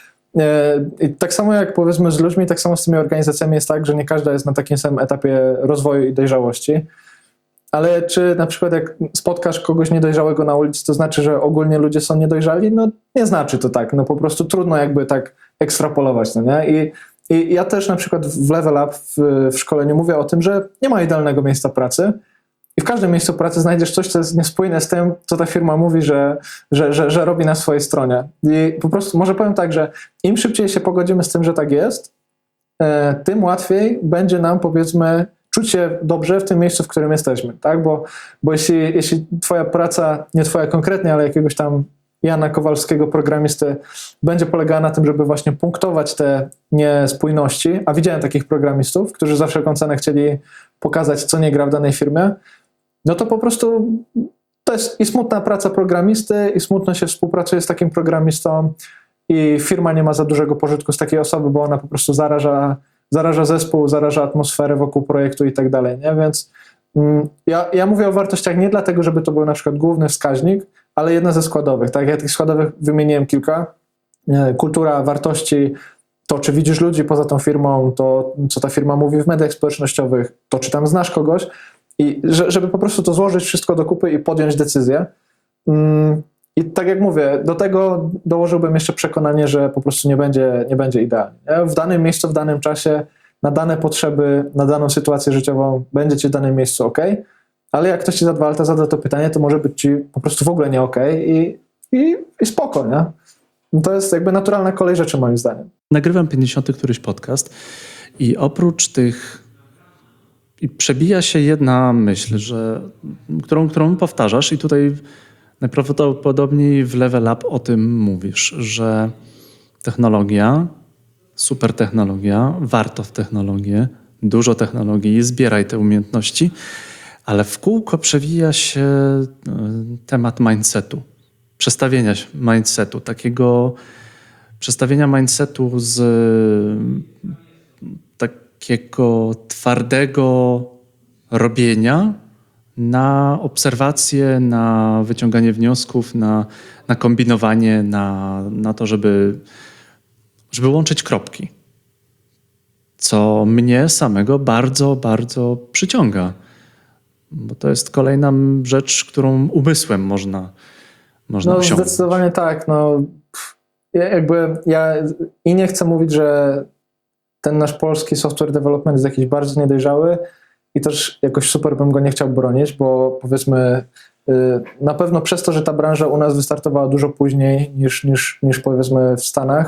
I tak samo jak powiedzmy z ludźmi, tak samo z tymi organizacjami jest tak, że nie każda jest na takim samym etapie rozwoju i dojrzałości. Ale czy na przykład jak spotkasz kogoś niedojrzałego na ulicy, to znaczy, że ogólnie ludzie są niedojrzali? No nie znaczy to tak. No po prostu trudno jakby tak ekstrapolować, no nie? I ja też na przykład w Level Up w szkoleniu mówię o tym, że nie ma idealnego miejsca pracy i w każdym miejscu pracy znajdziesz coś, co jest niespójne z tym, co ta firma mówi, że robi na swojej stronie. I po prostu może powiem tak, że im szybciej się pogodzimy z tym, że tak jest, tym łatwiej będzie nam, powiedzmy, czuć się dobrze w tym miejscu, w którym jesteśmy, tak? Bo jeśli twoja praca, nie twoja konkretnie, ale jakiegoś tam Jana Kowalskiego, programisty, będzie polegała na tym, żeby właśnie punktować te niespójności, a widziałem takich programistów, którzy za wszelką cenę chcieli pokazać, co nie gra w danej firmie, no to po prostu to jest i smutna praca programisty, i smutno się współpracuje z takim programistą i firma nie ma za dużego pożytku z takiej osoby, bo ona po prostu zaraża zespół, zaraża atmosferę wokół projektu i tak dalej, nie? Więc ja mówię o wartościach nie dlatego, żeby to był na przykład główny wskaźnik, ale jedna ze składowych. Tak, ja tych składowych wymieniłem kilka. Kultura, wartości, to czy widzisz ludzi poza tą firmą, to co ta firma mówi w mediach społecznościowych, to czy tam znasz kogoś i żeby po prostu to złożyć wszystko do kupy i podjąć decyzję. I tak jak mówię, do tego dołożyłbym jeszcze przekonanie, że po prostu nie będzie idealnie. W danym miejscu, w danym czasie, na dane potrzeby, na daną sytuację życiową będzie ci w danym miejscu ok, ale jak ktoś ci za 2 lata zada to pytanie, to może być ci po prostu w ogóle nie ok i spoko, nie? To jest jakby naturalna kolej rzeczy moim zdaniem. Nagrywam 50. któryś podcast i oprócz tych i przebija się jedna myśl, którą powtarzasz i tutaj najprawdopodobniej w Level Up o tym mówisz, że technologia super technologia, warto w technologię, dużo technologii, zbieraj te umiejętności, ale w kółko przewija się temat mindsetu, przestawienia mindsetu, takiego przestawienia mindsetu z takiego twardego robienia na obserwację, na wyciąganie wniosków, na kombinowanie, na to, żeby łączyć kropki. Co mnie samego bardzo, bardzo przyciąga. Bo to jest kolejna rzecz, którą umysłem można osiągnąć. Zdecydowanie tak. Ja i nie chcę mówić, że ten nasz polski software development jest jakiś bardzo niedojrzały i też jakoś super bym go nie chciał bronić, bo powiedzmy na pewno przez to, że ta branża u nas wystartowała dużo później niż powiedzmy w Stanach,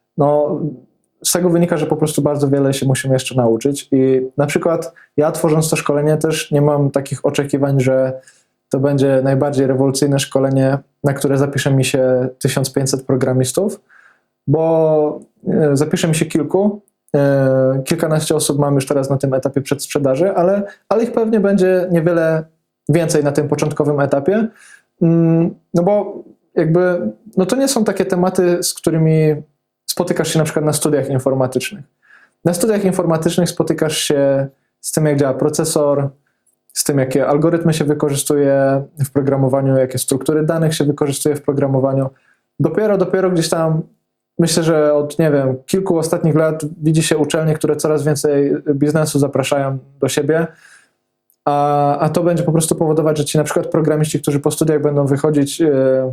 z tego wynika, że po prostu bardzo wiele się musimy jeszcze nauczyć i na przykład ja tworząc to szkolenie też nie mam takich oczekiwań, że to będzie najbardziej rewolucyjne szkolenie, na które zapisze mi się 1500 programistów, bo zapisze mi się kilkanaście osób mam już teraz na tym etapie przedsprzedaży, ale ich pewnie będzie niewiele więcej na tym początkowym etapie, bo to nie są takie tematy, z którymi spotykasz się na przykład na studiach informatycznych. Na studiach informatycznych spotykasz się z tym, jak działa procesor, z tym, jakie algorytmy się wykorzystuje w programowaniu, jakie struktury danych się wykorzystuje w programowaniu. Dopiero gdzieś tam, myślę, że od, kilku ostatnich lat widzi się uczelnie, które coraz więcej biznesu zapraszają do siebie, a to będzie po prostu powodować, że ci na przykład programiści, którzy po studiach będą wychodzić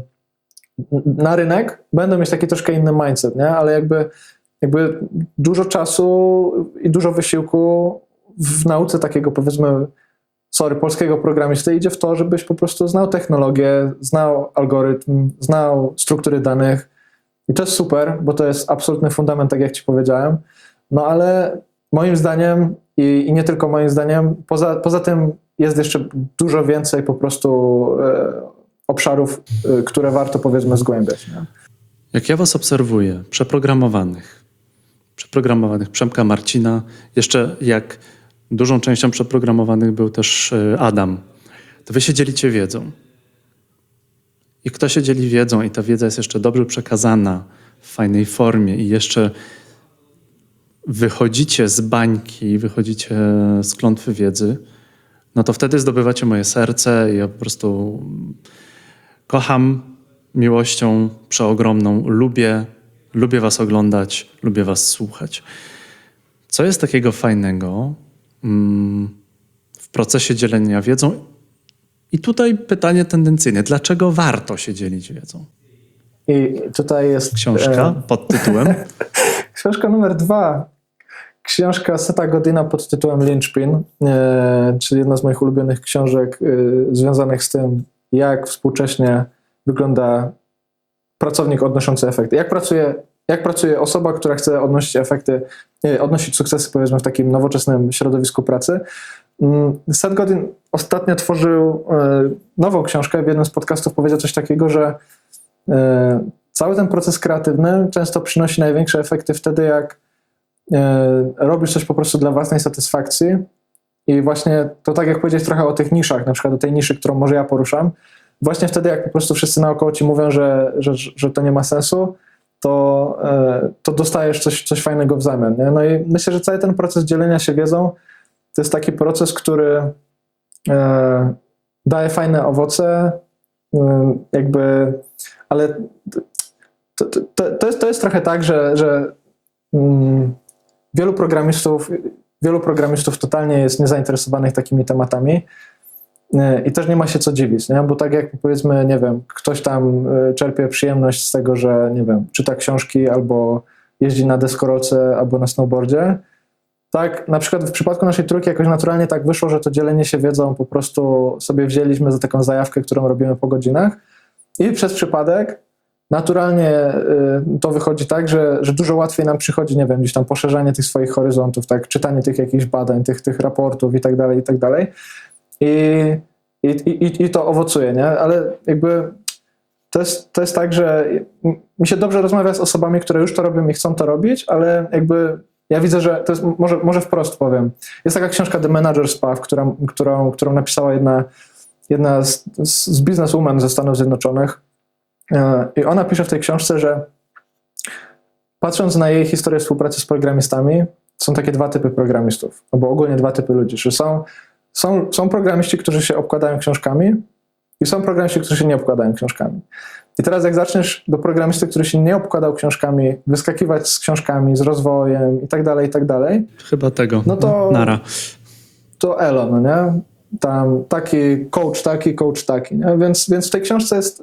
na rynek, będą mieć taki troszkę inny mindset, nie? Ale jakby dużo czasu i dużo wysiłku w nauce takiego, powiedzmy, polskiego programisty idzie w to, żebyś po prostu znał technologię, znał algorytm, znał struktury danych i to jest super, bo to jest absolutny fundament, tak jak ci powiedziałem, ale moim zdaniem i nie tylko moim zdaniem, poza tym jest jeszcze dużo więcej po prostu obszarów, które warto, powiedzmy, zgłębiać. Nie? Jak ja was obserwuję, przeprogramowanych Przemka, Marcina, jeszcze jak dużą częścią przeprogramowanych był też Adam, to wy się dzielicie wiedzą. I kto się dzieli wiedzą i ta wiedza jest jeszcze dobrze przekazana w fajnej formie i jeszcze wychodzicie z bańki, wychodzicie z klątwy wiedzy, no to wtedy zdobywacie moje serce i ja po prostu kocham miłością przeogromną, lubię was oglądać, lubię was słuchać. Co jest takiego fajnego w procesie dzielenia wiedzą? I tutaj pytanie tendencyjne. Dlaczego warto się dzielić wiedzą? I tutaj jest... Książka pod tytułem? Książka numer 2. Książka Setha Godina pod tytułem Linchpin, czyli jedna z moich ulubionych książek związanych z tym, jak współcześnie wygląda pracownik odnoszący efekty. Jak pracuje osoba, która chce odnosić efekty, odnosić sukcesy, powiedzmy, w takim nowoczesnym środowisku pracy. Seth Godin ostatnio tworzył nową książkę. W jednym z podcastów powiedział coś takiego, że cały ten proces kreatywny często przynosi największe efekty wtedy, jak robisz coś po prostu dla własnej satysfakcji i właśnie to, tak jak powiedziałeś trochę o tych niszach, na przykład o tej niszy, którą może ja poruszam, właśnie wtedy, jak po prostu wszyscy naokoło ci mówią, że to nie ma sensu, to dostajesz coś fajnego w zamian. Nie? No i myślę, że cały ten proces dzielenia się wiedzą to jest taki proces, który daje fajne owoce, ale to jest trochę tak, że wielu programistów totalnie jest niezainteresowanych takimi tematami i też nie ma się co dziwić, nie? Bo tak jak, powiedzmy, nie wiem, ktoś tam czerpie przyjemność z tego, że, nie wiem, czyta książki albo jeździ na deskorolce albo na snowboardzie, tak, na przykład w przypadku naszej trójki jakoś naturalnie tak wyszło, że to dzielenie się wiedzą po prostu sobie wzięliśmy za taką zajawkę, którą robimy po godzinach i przez przypadek naturalnie to wychodzi tak, że dużo łatwiej nam przychodzi, nie wiem, gdzieś tam poszerzanie tych swoich horyzontów, tak, czytanie tych jakichś badań, tych raportów i tak dalej, i tak dalej. I to owocuje, nie? Ale jakby to jest tak, że mi się dobrze rozmawia z osobami, które już to robią i chcą to robić, ale jakby ja widzę, że to jest, może wprost powiem, jest taka książka The Manager's Path, którą napisała jedna z bizneswoman ze Stanów Zjednoczonych i ona pisze w tej książce, że patrząc na jej historię współpracy z programistami, są takie dwa typy programistów, albo ogólnie dwa typy ludzi, że są programiści, którzy się obkładają książkami i są programiści, którzy się nie obkładają książkami. I teraz jak zaczniesz do programisty, który się nie obkładał książkami, wyskakiwać z książkami, z rozwojem i tak dalej, Chyba tego. no to Nara. To elo, no nie? Tam coach taki, nie? Więc w tej książce jest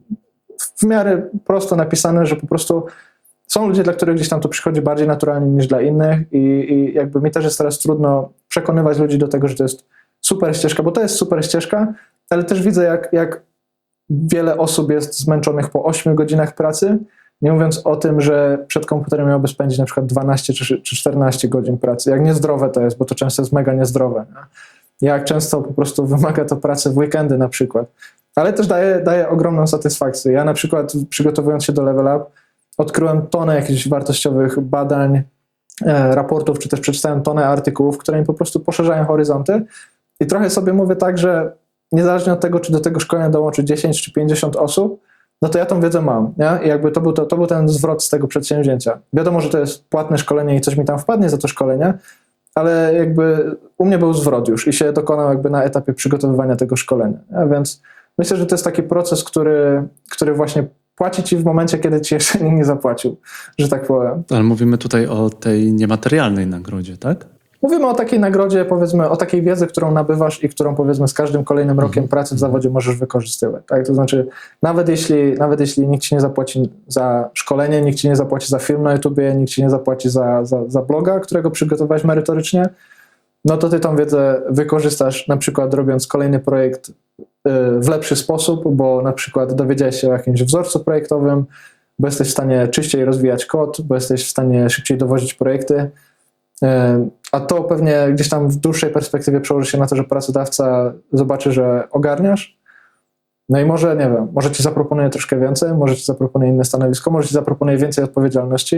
w miarę prosto napisane, że po prostu są ludzie, dla których gdzieś tam to przychodzi bardziej naturalnie niż dla innych i jakby mi też jest teraz trudno przekonywać ludzi do tego, że to jest super ścieżka, bo to jest super ścieżka, ale też widzę, jak wiele osób jest zmęczonych po 8 godzinach pracy, nie mówiąc o tym, że przed komputerem miałoby spędzić na przykład 12 czy 14 godzin pracy. Jak niezdrowe to jest, bo to często jest mega niezdrowe. Nie? Jak często po prostu wymaga to pracy w weekendy na przykład. Ale też daje ogromną satysfakcję. Ja na przykład przygotowując się do Level Up odkryłem tonę jakichś wartościowych badań, raportów, czy też przeczytałem tonę artykułów, które mi po prostu poszerzają horyzonty i trochę sobie mówię tak, że niezależnie od tego, czy do tego szkolenia dołączy 10 czy 50 osób, no to ja tą wiedzę mam, nie? I jakby to był ten zwrot z tego przedsięwzięcia. Wiadomo, że to jest płatne szkolenie i coś mi tam wpadnie za to szkolenie, ale jakby u mnie był zwrot już i się dokonał jakby na etapie przygotowywania tego szkolenia. Nie? Więc myślę, że to jest taki proces, który właśnie płaci ci w momencie, kiedy ci jeszcze nikt nie zapłacił, że tak powiem. Ale mówimy tutaj o tej niematerialnej nagrodzie, tak? Mówimy o takiej nagrodzie, powiedzmy, o takiej wiedzy, którą nabywasz i którą, powiedzmy, z każdym kolejnym rokiem pracy w zawodzie możesz wykorzystywać. Tak? To znaczy, nawet jeśli nikt ci nie zapłaci za szkolenie, nikt ci nie zapłaci za film na YouTubie, nikt ci nie zapłaci za bloga, którego przygotowałeś merytorycznie, no to ty tą wiedzę wykorzystasz, na przykład robiąc kolejny projekt w lepszy sposób, bo na przykład dowiedziałeś się o jakimś wzorcu projektowym, bo jesteś w stanie czyściej rozwijać kod, bo jesteś w stanie szybciej dowozić projekty, a to pewnie gdzieś tam w dłuższej perspektywie przełoży się na to, że pracodawca zobaczy, że ogarniasz, no i może, nie wiem, może ci zaproponuje troszkę więcej, może ci zaproponuje inne stanowisko, może ci zaproponuje więcej odpowiedzialności,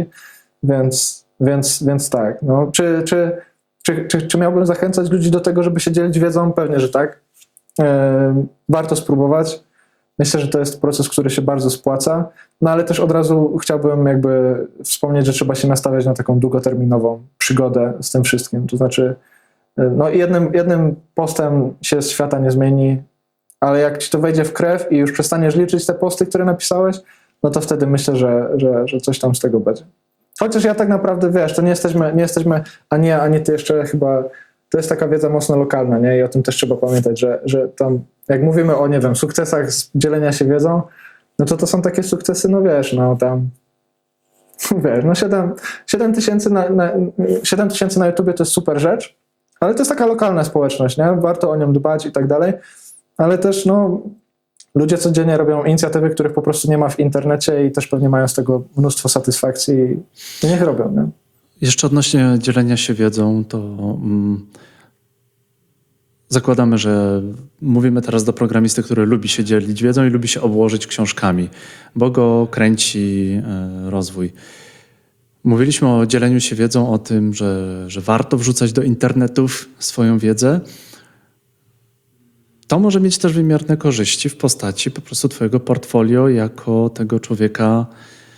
więc tak. No, czy miałbym zachęcać ludzi do tego, żeby się dzielić wiedzą? Pewnie, że tak. Warto spróbować. Myślę, że to jest proces, który się bardzo spłaca, no ale też od razu chciałbym jakby wspomnieć, że trzeba się nastawiać na taką długoterminową przygodę z tym wszystkim. To znaczy, no jednym postem się z świata nie zmieni, ale jak ci to wejdzie w krew i już przestaniesz liczyć te posty, które napisałeś, no to wtedy myślę, że coś tam z tego będzie. Chociaż ja tak naprawdę, wiesz, to nie jesteśmy ani ty jeszcze chyba, to jest taka wiedza mocno lokalna, nie? I o tym też trzeba pamiętać, że tam, jak mówimy o, nie wiem, sukcesach z dzielenia się wiedzą, no to są takie sukcesy, no wiesz, no tam, wiesz, no 7 tysięcy na YouTubie to jest super rzecz, ale to jest taka lokalna społeczność, nie? Warto o nią dbać i tak dalej, ale też, no, ludzie codziennie robią inicjatywy, których po prostu nie ma w internecie i też pewnie mają z tego mnóstwo satysfakcji i niech robią, nie? Jeszcze odnośnie dzielenia się wiedzą, to zakładamy, że mówimy teraz do programisty, który lubi się dzielić wiedzą i lubi się obłożyć książkami, bo go kręci rozwój. Mówiliśmy o dzieleniu się wiedzą, o tym, że warto wrzucać do internetów swoją wiedzę. To może mieć też wymierne korzyści w postaci po prostu twojego portfolio jako tego człowieka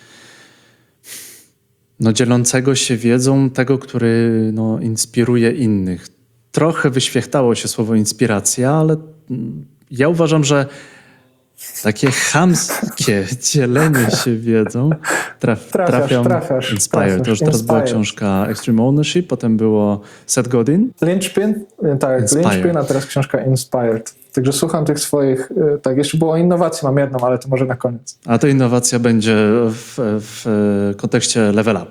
dzielącego się wiedzą, tego, który inspiruje innych. Trochę wyświechtało się słowo inspiracja, ale ja uważam, że takie chamskie dzielenie się wiedzą trafiasz. Inspired. To już teraz była książka Extreme Ownership, potem było Seth Godin. Linchpin, tak, Inspired. Linchpin, a teraz książka Inspired. Także słucham tych swoich, tak, jeszcze było o innowacji, mam jedną, ale to może na koniec. A to innowacja będzie w kontekście Level Up.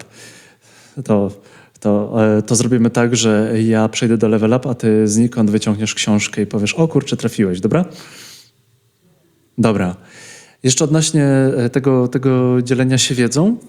To zrobimy tak, że ja przejdę do Level Up, a ty znikąd wyciągniesz książkę i powiesz, o kurczę, trafiłeś, dobra? Dobra. Jeszcze odnośnie tego dzielenia się wiedzą.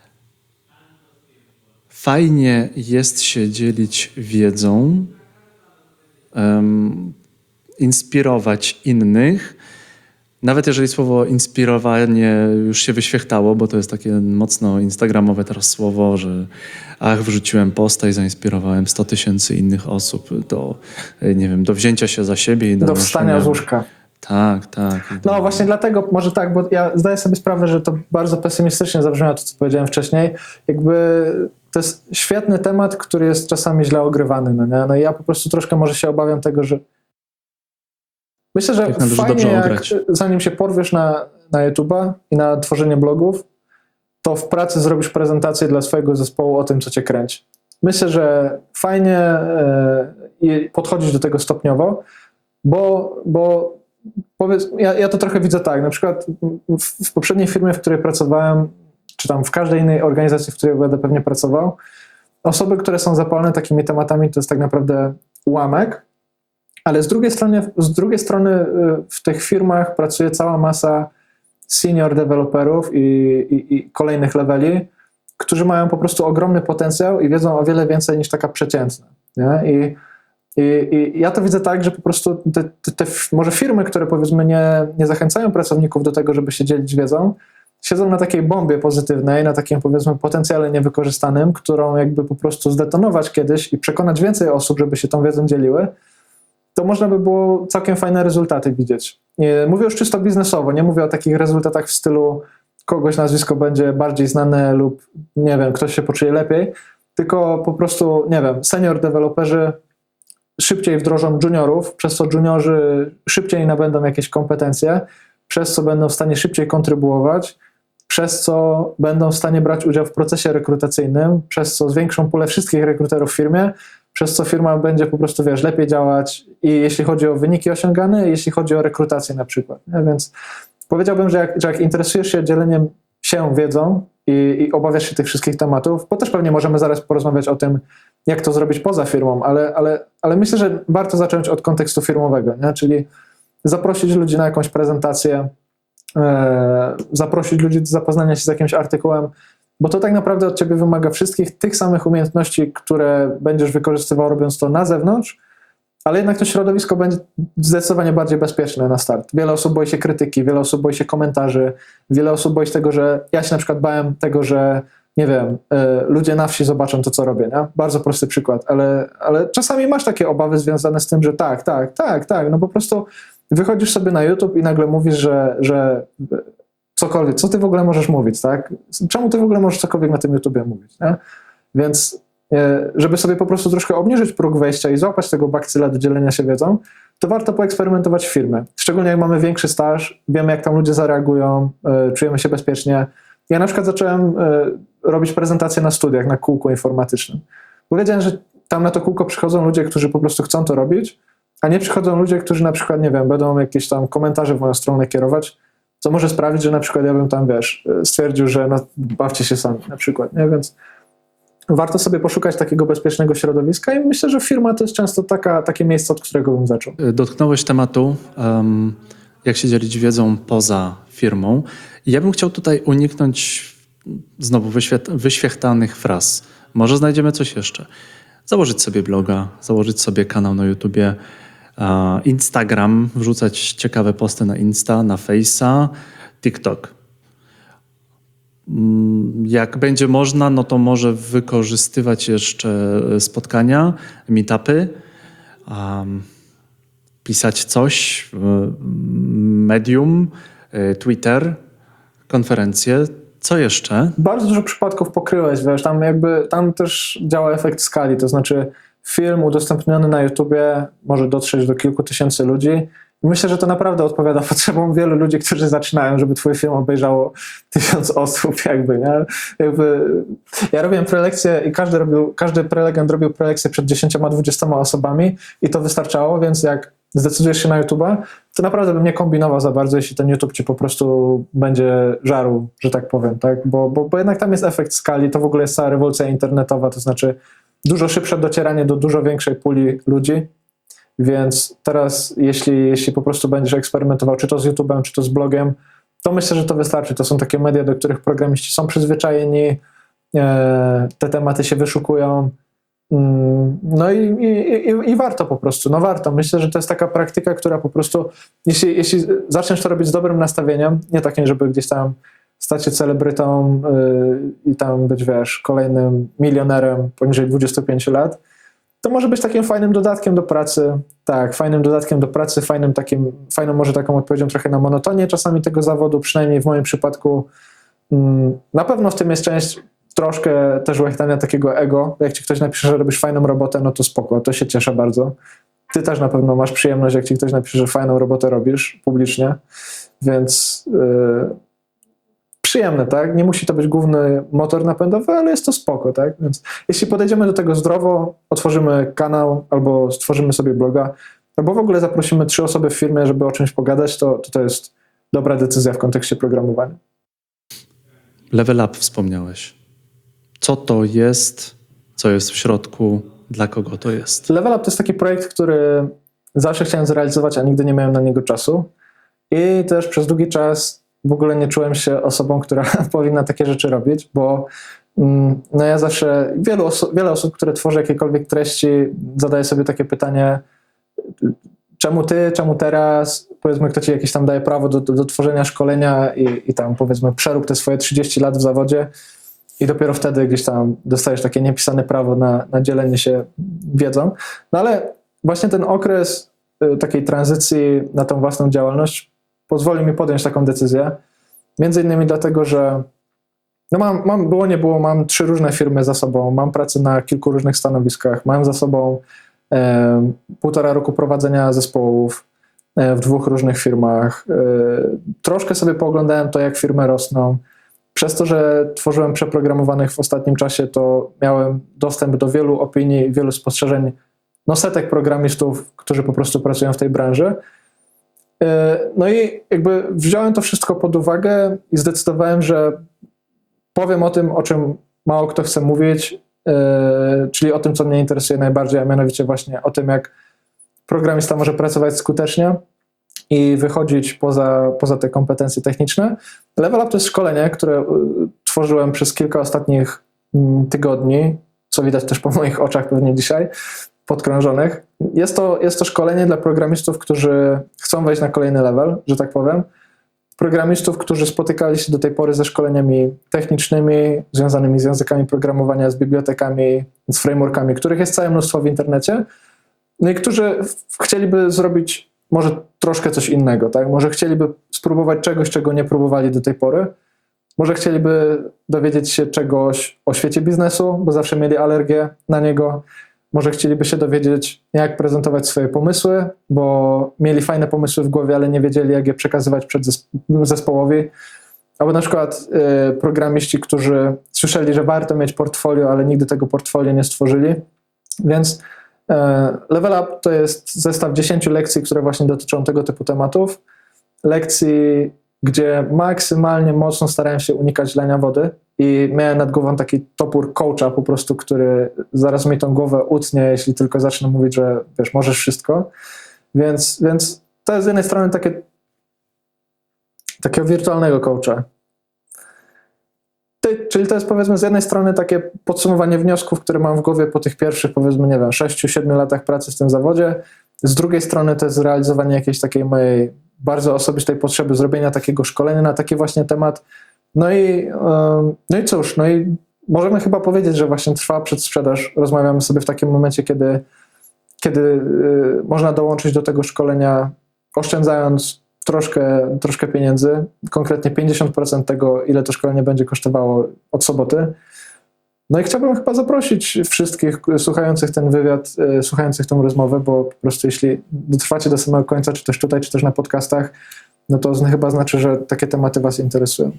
Fajnie jest się dzielić wiedzą, inspirować innych, Nawet jeżeli słowo inspirowanie już się wyświechtało, bo to jest takie mocno instagramowe teraz słowo, że wrzuciłem posta i zainspirowałem 100 000 innych osób do, nie wiem, do wzięcia się za siebie i Do wstania z łóżka. Tak, tak. No właśnie dlatego, może tak, bo ja zdaję sobie sprawę, że to bardzo pesymistycznie zabrzmiało to, co powiedziałem wcześniej. Jakby to jest świetny temat, który jest czasami źle ogrywany. No, nie? No i ja po prostu troszkę może się obawiam tego, że myślę, że fajnie, zanim się porwiesz na YouTube'a i na tworzenie blogów, to w pracy zrobisz prezentację dla swojego zespołu o tym, co cię kręci. Myślę, że fajnie podchodzić do tego stopniowo, bo powiedz, ja to trochę widzę tak, na przykład w poprzedniej firmie, w której pracowałem, czy tam w każdej innej organizacji, w której będę pewnie pracował, osoby, które są zapalone takimi tematami, to jest tak naprawdę ułamek, ale z drugiej strony w tych firmach pracuje cała masa senior deweloperów i kolejnych leveli, którzy mają po prostu ogromny potencjał i wiedzą o wiele więcej niż taka przeciętna. Nie? I ja to widzę tak, że po prostu te może firmy, które powiedzmy nie zachęcają pracowników do tego, żeby się dzielić wiedzą, siedzą na takiej bombie pozytywnej, na takim powiedzmy potencjale niewykorzystanym, którą jakby po prostu zdetonować kiedyś i przekonać więcej osób, żeby się tą wiedzą dzieliły, to można by było całkiem fajne rezultaty widzieć. Mówię już czysto biznesowo, nie mówię o takich rezultatach w stylu kogoś nazwisko będzie bardziej znane lub nie wiem, ktoś się poczuje lepiej, tylko po prostu, nie wiem, senior deweloperzy szybciej wdrożą juniorów, przez co juniorzy szybciej nabędą jakieś kompetencje, przez co będą w stanie szybciej kontrybuować, przez co będą w stanie brać udział w procesie rekrutacyjnym, przez co zwiększą pulę wszystkich rekruterów w firmie, przez co firma będzie po prostu, lepiej działać i jeśli chodzi o wyniki osiągane, i jeśli chodzi o rekrutację na przykład. Nie? Więc powiedziałbym, że jak interesujesz się dzieleniem się wiedzą i obawiasz się tych wszystkich tematów, bo też pewnie możemy zaraz porozmawiać o tym, jak to zrobić poza firmą, ale myślę, że warto zacząć od kontekstu firmowego, nie? Czyli zaprosić ludzi na jakąś prezentację, zaprosić ludzi do zapoznania się z jakimś artykułem, bo to tak naprawdę od ciebie wymaga wszystkich tych samych umiejętności, które będziesz wykorzystywał robiąc to na zewnątrz, ale jednak to środowisko będzie zdecydowanie bardziej bezpieczne na start. Wiele osób boi się krytyki, wiele osób boi się komentarzy, wiele osób boi się tego, że ja się na przykład bałem tego, że nie wiem, ludzie na wsi zobaczą to, co robię, nie? Bardzo prosty przykład, ale czasami masz takie obawy związane z tym, że tak, no po prostu wychodzisz sobie na YouTube i nagle mówisz, że cokolwiek, co ty w ogóle możesz mówić, tak? Czemu ty w ogóle możesz cokolwiek na tym YouTubie mówić, nie? Więc żeby sobie po prostu troszkę obniżyć próg wejścia i złapać tego bakcyla do dzielenia się wiedzą, to warto poeksperymentować w firmie. Szczególnie jak mamy większy staż, wiemy jak tam ludzie zareagują, czujemy się bezpiecznie. Ja na przykład zacząłem robić prezentacje na studiach, na kółku informatycznym. Bo wiedziałem, że tam na to kółko przychodzą ludzie, którzy po prostu chcą to robić, a nie przychodzą ludzie, którzy na przykład, nie wiem, będą jakieś tam komentarze w moją stronę kierować, co może sprawić, że na przykład ja bym tam, stwierdził, że no, bawcie się sami na przykład, nie? Więc warto sobie poszukać takiego bezpiecznego środowiska i myślę, że firma to jest często takie miejsce, od którego bym zaczął. Dotknąłeś tematu, jak się dzielić wiedzą poza firmą. Ja bym chciał tutaj uniknąć znowu wyświechtanych fraz. Może znajdziemy coś jeszcze. Założyć sobie bloga, założyć sobie kanał na YouTubie, Instagram, wrzucać ciekawe posty na Insta, na Face'a, TikTok. Jak będzie można, no to może wykorzystywać jeszcze spotkania, meetupy, pisać coś, Medium, Twitter, konferencje. Co jeszcze? Bardzo dużo przypadków pokryłeś, tam też działa efekt skali, to znaczy film udostępniony na YouTubie może dotrzeć do kilku tysięcy ludzi. Myślę, że to naprawdę odpowiada potrzebom wielu ludzi, którzy zaczynają, żeby twój film obejrzało 1000 osób, nie? Ja robiłem prelekcje i każdy prelegent robił prelekcję przed 10-20 osobami i to wystarczało, więc jak zdecydujesz się na YouTube'a, to naprawdę bym nie kombinował za bardzo, jeśli ten YouTube ci po prostu będzie żarł, że tak powiem, tak? Bo jednak tam jest efekt skali, to w ogóle jest cała rewolucja internetowa, to znaczy dużo szybsze docieranie do dużo większej puli ludzi, więc teraz jeśli po prostu będziesz eksperymentował, czy to z YouTube'em, czy to z blogiem, to myślę, że to wystarczy. To są takie media, do których programiści są przyzwyczajeni, te tematy się wyszukują No i warto po prostu, no warto. Myślę, że to jest taka praktyka, która po prostu, jeśli zaczniesz to robić z dobrym nastawieniem, nie takim, żeby gdzieś tam stać się celebrytą i tam być, wiesz, kolejnym milionerem poniżej 25 lat, to może być takim fajnym dodatkiem do pracy. Tak, fajnym dodatkiem do pracy, fajną może taką odpowiedzią trochę na monotonię czasami tego zawodu, przynajmniej w moim przypadku. Na pewno w tym jest część troszkę też łechtania takiego ego. Jak ci ktoś napisze, że robisz fajną robotę, no to spoko, to się cieszę bardzo. Ty też na pewno masz przyjemność, jak ci ktoś napisze, że fajną robotę robisz publicznie, więc przyjemne, tak? Nie musi to być główny motor napędowy, ale jest to spoko, tak? Więc jeśli podejdziemy do tego zdrowo, otworzymy kanał albo stworzymy sobie bloga, albo w ogóle zaprosimy 3 osoby w firmie, żeby o czymś pogadać, to jest dobra decyzja w kontekście programowania. Level Up wspomniałeś. Co to jest? Co jest w środku? Dla kogo to jest? Level Up to jest taki projekt, który zawsze chciałem zrealizować, a nigdy nie miałem na niego czasu. I też przez długi czas w ogóle nie czułem się osobą, która powinna takie rzeczy robić, bo no ja zawsze, wiele osób, które tworzy jakiekolwiek treści, zadaje sobie takie pytanie, czemu ty, czemu teraz? Powiedzmy, kto ci jakieś tam daje prawo do tworzenia szkolenia i tam powiedzmy przerób te swoje 30 lat w zawodzie i dopiero wtedy gdzieś tam dostajesz takie niepisane prawo na dzielenie się wiedzą. No ale właśnie ten okres takiej tranzycji na tą własną działalność pozwoli mi podjąć taką decyzję. Między innymi dlatego, że no mam 3 różne firmy za sobą, mam pracę na kilku różnych stanowiskach, mam za sobą 1,5 roku prowadzenia zespołów w 2 różnych firmach. Troszkę sobie pooglądałem to, jak firmy rosną. Przez to, że tworzyłem przeprogramowanych w ostatnim czasie, to miałem dostęp do wielu opinii, wielu spostrzeżeń, no setek programistów, którzy po prostu pracują w tej branży. No i jakby wziąłem to wszystko pod uwagę i zdecydowałem, że powiem o tym, o czym mało kto chce mówić, czyli o tym, co mnie interesuje najbardziej, a mianowicie właśnie o tym, jak programista może pracować skutecznie i wychodzić poza te kompetencje techniczne. Level Up to jest szkolenie, które tworzyłem przez kilka ostatnich tygodni, co widać też po moich oczach pewnie dzisiaj, podkrążonych. Jest to szkolenie dla programistów, którzy chcą wejść na kolejny level, że tak powiem. Programistów, którzy spotykali się do tej pory ze szkoleniami technicznymi, związanymi z językami programowania, z bibliotekami, z frameworkami, których jest całe mnóstwo w internecie, no i którzy chcieliby zrobić może troszkę coś innego, tak? Może chcieliby spróbować czegoś, czego nie próbowali do tej pory. Może chcieliby dowiedzieć się czegoś o świecie biznesu, bo zawsze mieli alergię na niego. Może chcieliby się dowiedzieć, jak prezentować swoje pomysły, bo mieli fajne pomysły w głowie, ale nie wiedzieli, jak je przekazywać zespołowi. Albo na przykład programiści, którzy słyszeli, że warto mieć portfolio, ale nigdy tego portfolio nie stworzyli. Więc Level Up to jest zestaw 10 lekcji, które właśnie dotyczą tego typu tematów. Lekcji, gdzie maksymalnie mocno starałem się unikać lania wody i miałem nad głową taki topór coacha po prostu, który zaraz mi tą głowę utnie, jeśli tylko zacznę mówić, że wiesz, możesz wszystko. Więc to jest z jednej strony takiego wirtualnego coacha. Czyli to jest powiedzmy z jednej strony takie podsumowanie wniosków, które mam w głowie po tych pierwszych powiedzmy, nie wiem, 6-7 latach pracy w tym zawodzie. Z drugiej strony to jest zrealizowanie jakiejś takiej mojej bardzo osobistej potrzeby zrobienia takiego szkolenia na taki właśnie temat. No i cóż, no i możemy chyba powiedzieć, że właśnie trwa przedsprzedaż. Rozmawiamy sobie w takim momencie, kiedy można dołączyć do tego szkolenia, oszczędzając troszkę pieniędzy, konkretnie 50% tego, ile to szkolenie będzie kosztowało od soboty. No i chciałbym chyba zaprosić wszystkich słuchających ten wywiad, słuchających tę rozmowę, bo po prostu jeśli dotrwacie do samego końca, czy też tutaj, czy też na podcastach, no to chyba znaczy, że takie tematy was interesują.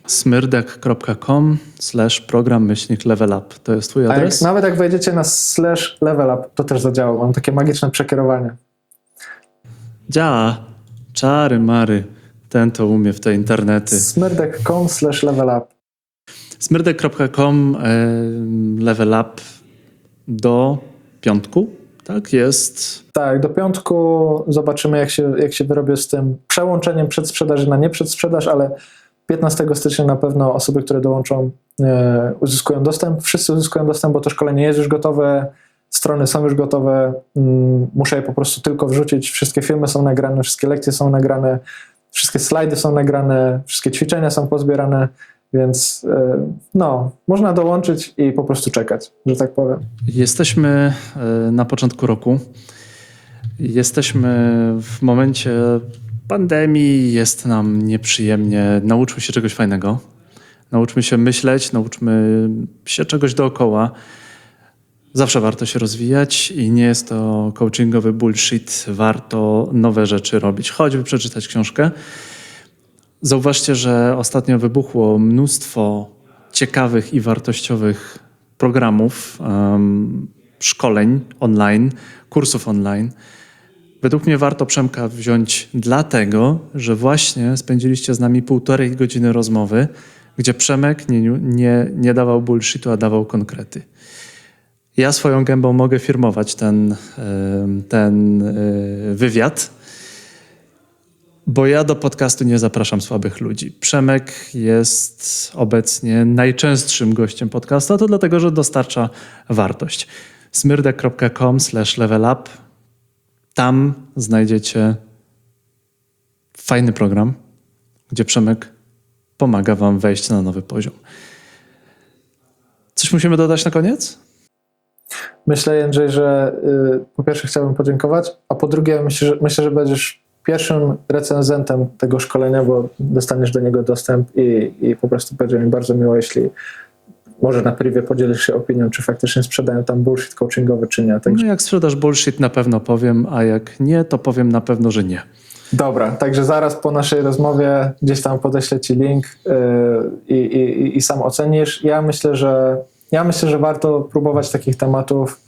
smyrdek.com/program-levelup. To jest twój adres? Nawet jak wejdziecie na /levelup, to też zadziała. Mam takie magiczne przekierowanie. Działa. Czary mary. Ten to umie w te internety. smyrdek.com/levelup. smyrdek.com levelup do piątku, tak? Jest. Tak, do piątku zobaczymy, jak się wyrobię z tym przełączeniem przedsprzedaży na nieprzedzsprzedaż, ale 15 stycznia na pewno osoby, które dołączą, uzyskują dostęp. Wszyscy uzyskują dostęp, bo to szkolenie jest już gotowe. strony są już gotowe, muszę je po prostu tylko wrzucić, wszystkie filmy są nagrane, wszystkie lekcje są nagrane, wszystkie slajdy są nagrane, wszystkie ćwiczenia są pozbierane, więc można dołączyć i po prostu czekać, że tak powiem. Jesteśmy na początku roku. Jesteśmy w momencie pandemii, jest nam nieprzyjemnie. Nauczmy się czegoś fajnego. Nauczmy się myśleć, nauczmy się czegoś dookoła. Zawsze warto się rozwijać i nie jest to coachingowy bullshit. Warto nowe rzeczy robić, choćby przeczytać książkę. Zauważcie, że ostatnio wybuchło mnóstwo ciekawych i wartościowych programów, szkoleń online, kursów online. Według mnie warto Przemka wziąć dlatego, że właśnie spędziliście z nami 1,5 godziny rozmowy, gdzie Przemek nie dawał bullshitu, a dawał konkrety. Ja swoją gębą mogę firmować ten wywiad, bo ja do podcastu nie zapraszam słabych ludzi. Przemek jest obecnie najczęstszym gościem podcastu, a to dlatego, że dostarcza wartość. smyrdek.com/levelup. Tam znajdziecie fajny program, gdzie Przemek pomaga wam wejść na nowy poziom. Coś musimy dodać na koniec? Myślę, Jędrzej, że po pierwsze chciałbym podziękować, a po drugie myślę, że będziesz pierwszym recenzentem tego szkolenia, bo dostaniesz do niego dostęp i po prostu będzie mi bardzo miło, jeśli może na privie podzielisz się opinią, czy faktycznie sprzedają tam bullshit coachingowy, czy nie. Także... No jak sprzedasz bullshit, na pewno powiem, a jak nie, to powiem na pewno, że nie. Dobra, także zaraz po naszej rozmowie gdzieś tam podeślę ci link i sam ocenisz. Ja myślę, że warto próbować takich tematów.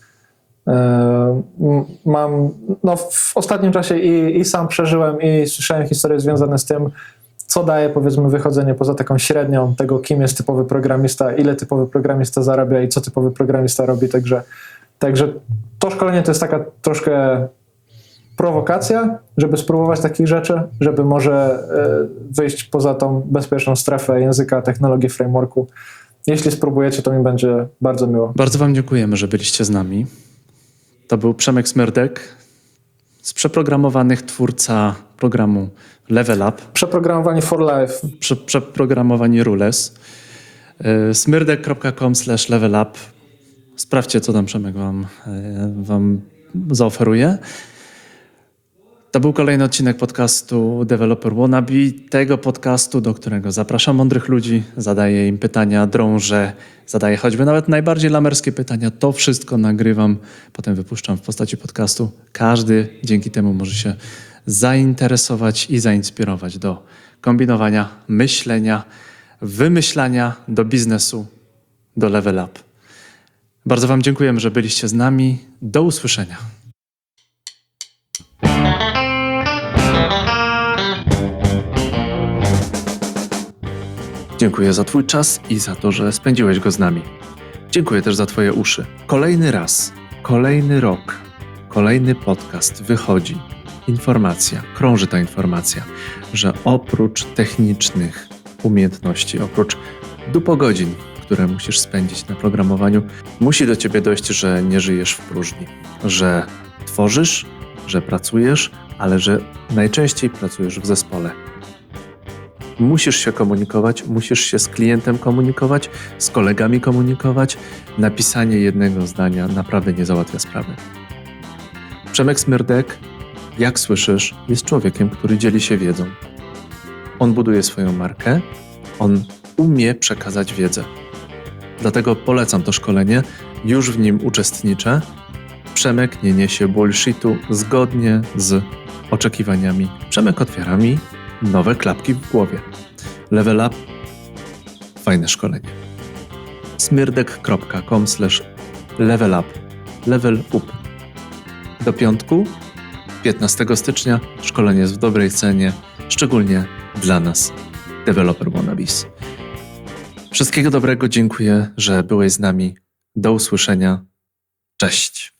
W ostatnim czasie i sam przeżyłem i słyszałem historie związane z tym, co daje, powiedzmy, wychodzenie poza taką średnią tego, kim jest typowy programista, ile typowy programista zarabia i co typowy programista robi. Także to szkolenie to jest taka troszkę prowokacja, żeby spróbować takich rzeczy, żeby może wyjść poza tą bezpieczną strefę języka, technologii, frameworku. Jeśli spróbujecie, to mi będzie bardzo miło. Bardzo wam dziękujemy, że byliście z nami. To był Przemek Smyrdek, z przeprogramowanych twórca programu Level Up. Przeprogramowani for life. Przeprogramowani rules. smyrdek.com/levelup. Sprawdźcie, co tam Przemek wam zaoferuje. To był kolejny odcinek podcastu Developer Wannabe, tego podcastu, do którego zapraszam mądrych ludzi, zadaję im pytania, drążę, zadaję choćby nawet najbardziej lamerskie pytania. To wszystko nagrywam, potem wypuszczam w postaci podcastu. Każdy dzięki temu może się zainteresować i zainspirować do kombinowania, myślenia, wymyślania, do biznesu, do level up. Bardzo wam dziękujemy, że byliście z nami. Do usłyszenia. Dziękuję za twój czas i za to, że spędziłeś go z nami. Dziękuję też za twoje uszy. Kolejny raz, kolejny rok, kolejny podcast wychodzi. Krąży ta informacja, że oprócz technicznych umiejętności, oprócz dupogodzin, które musisz spędzić na programowaniu, musi do ciebie dojść, że nie żyjesz w próżni, że tworzysz, że pracujesz, ale że najczęściej pracujesz w zespole. Musisz się komunikować, musisz się z klientem komunikować, z kolegami komunikować. Napisanie jednego zdania naprawdę nie załatwia sprawy. Przemek Smyrdek, jak słyszysz, jest człowiekiem, który dzieli się wiedzą. On buduje swoją markę, on umie przekazać wiedzę. Dlatego polecam to szkolenie, już w nim uczestniczę. Przemek nie niesie bullshitu zgodnie z oczekiwaniami. Przemek otwiera mi nowe klapki w głowie. Level up, fajne szkolenie. smyrdek.com/levelup. Level up. Do piątku, 15 stycznia, szkolenie jest w dobrej cenie, szczególnie dla nas, Developer Wannabes. Wszystkiego dobrego, dziękuję, że byłeś z nami. Do usłyszenia. Cześć.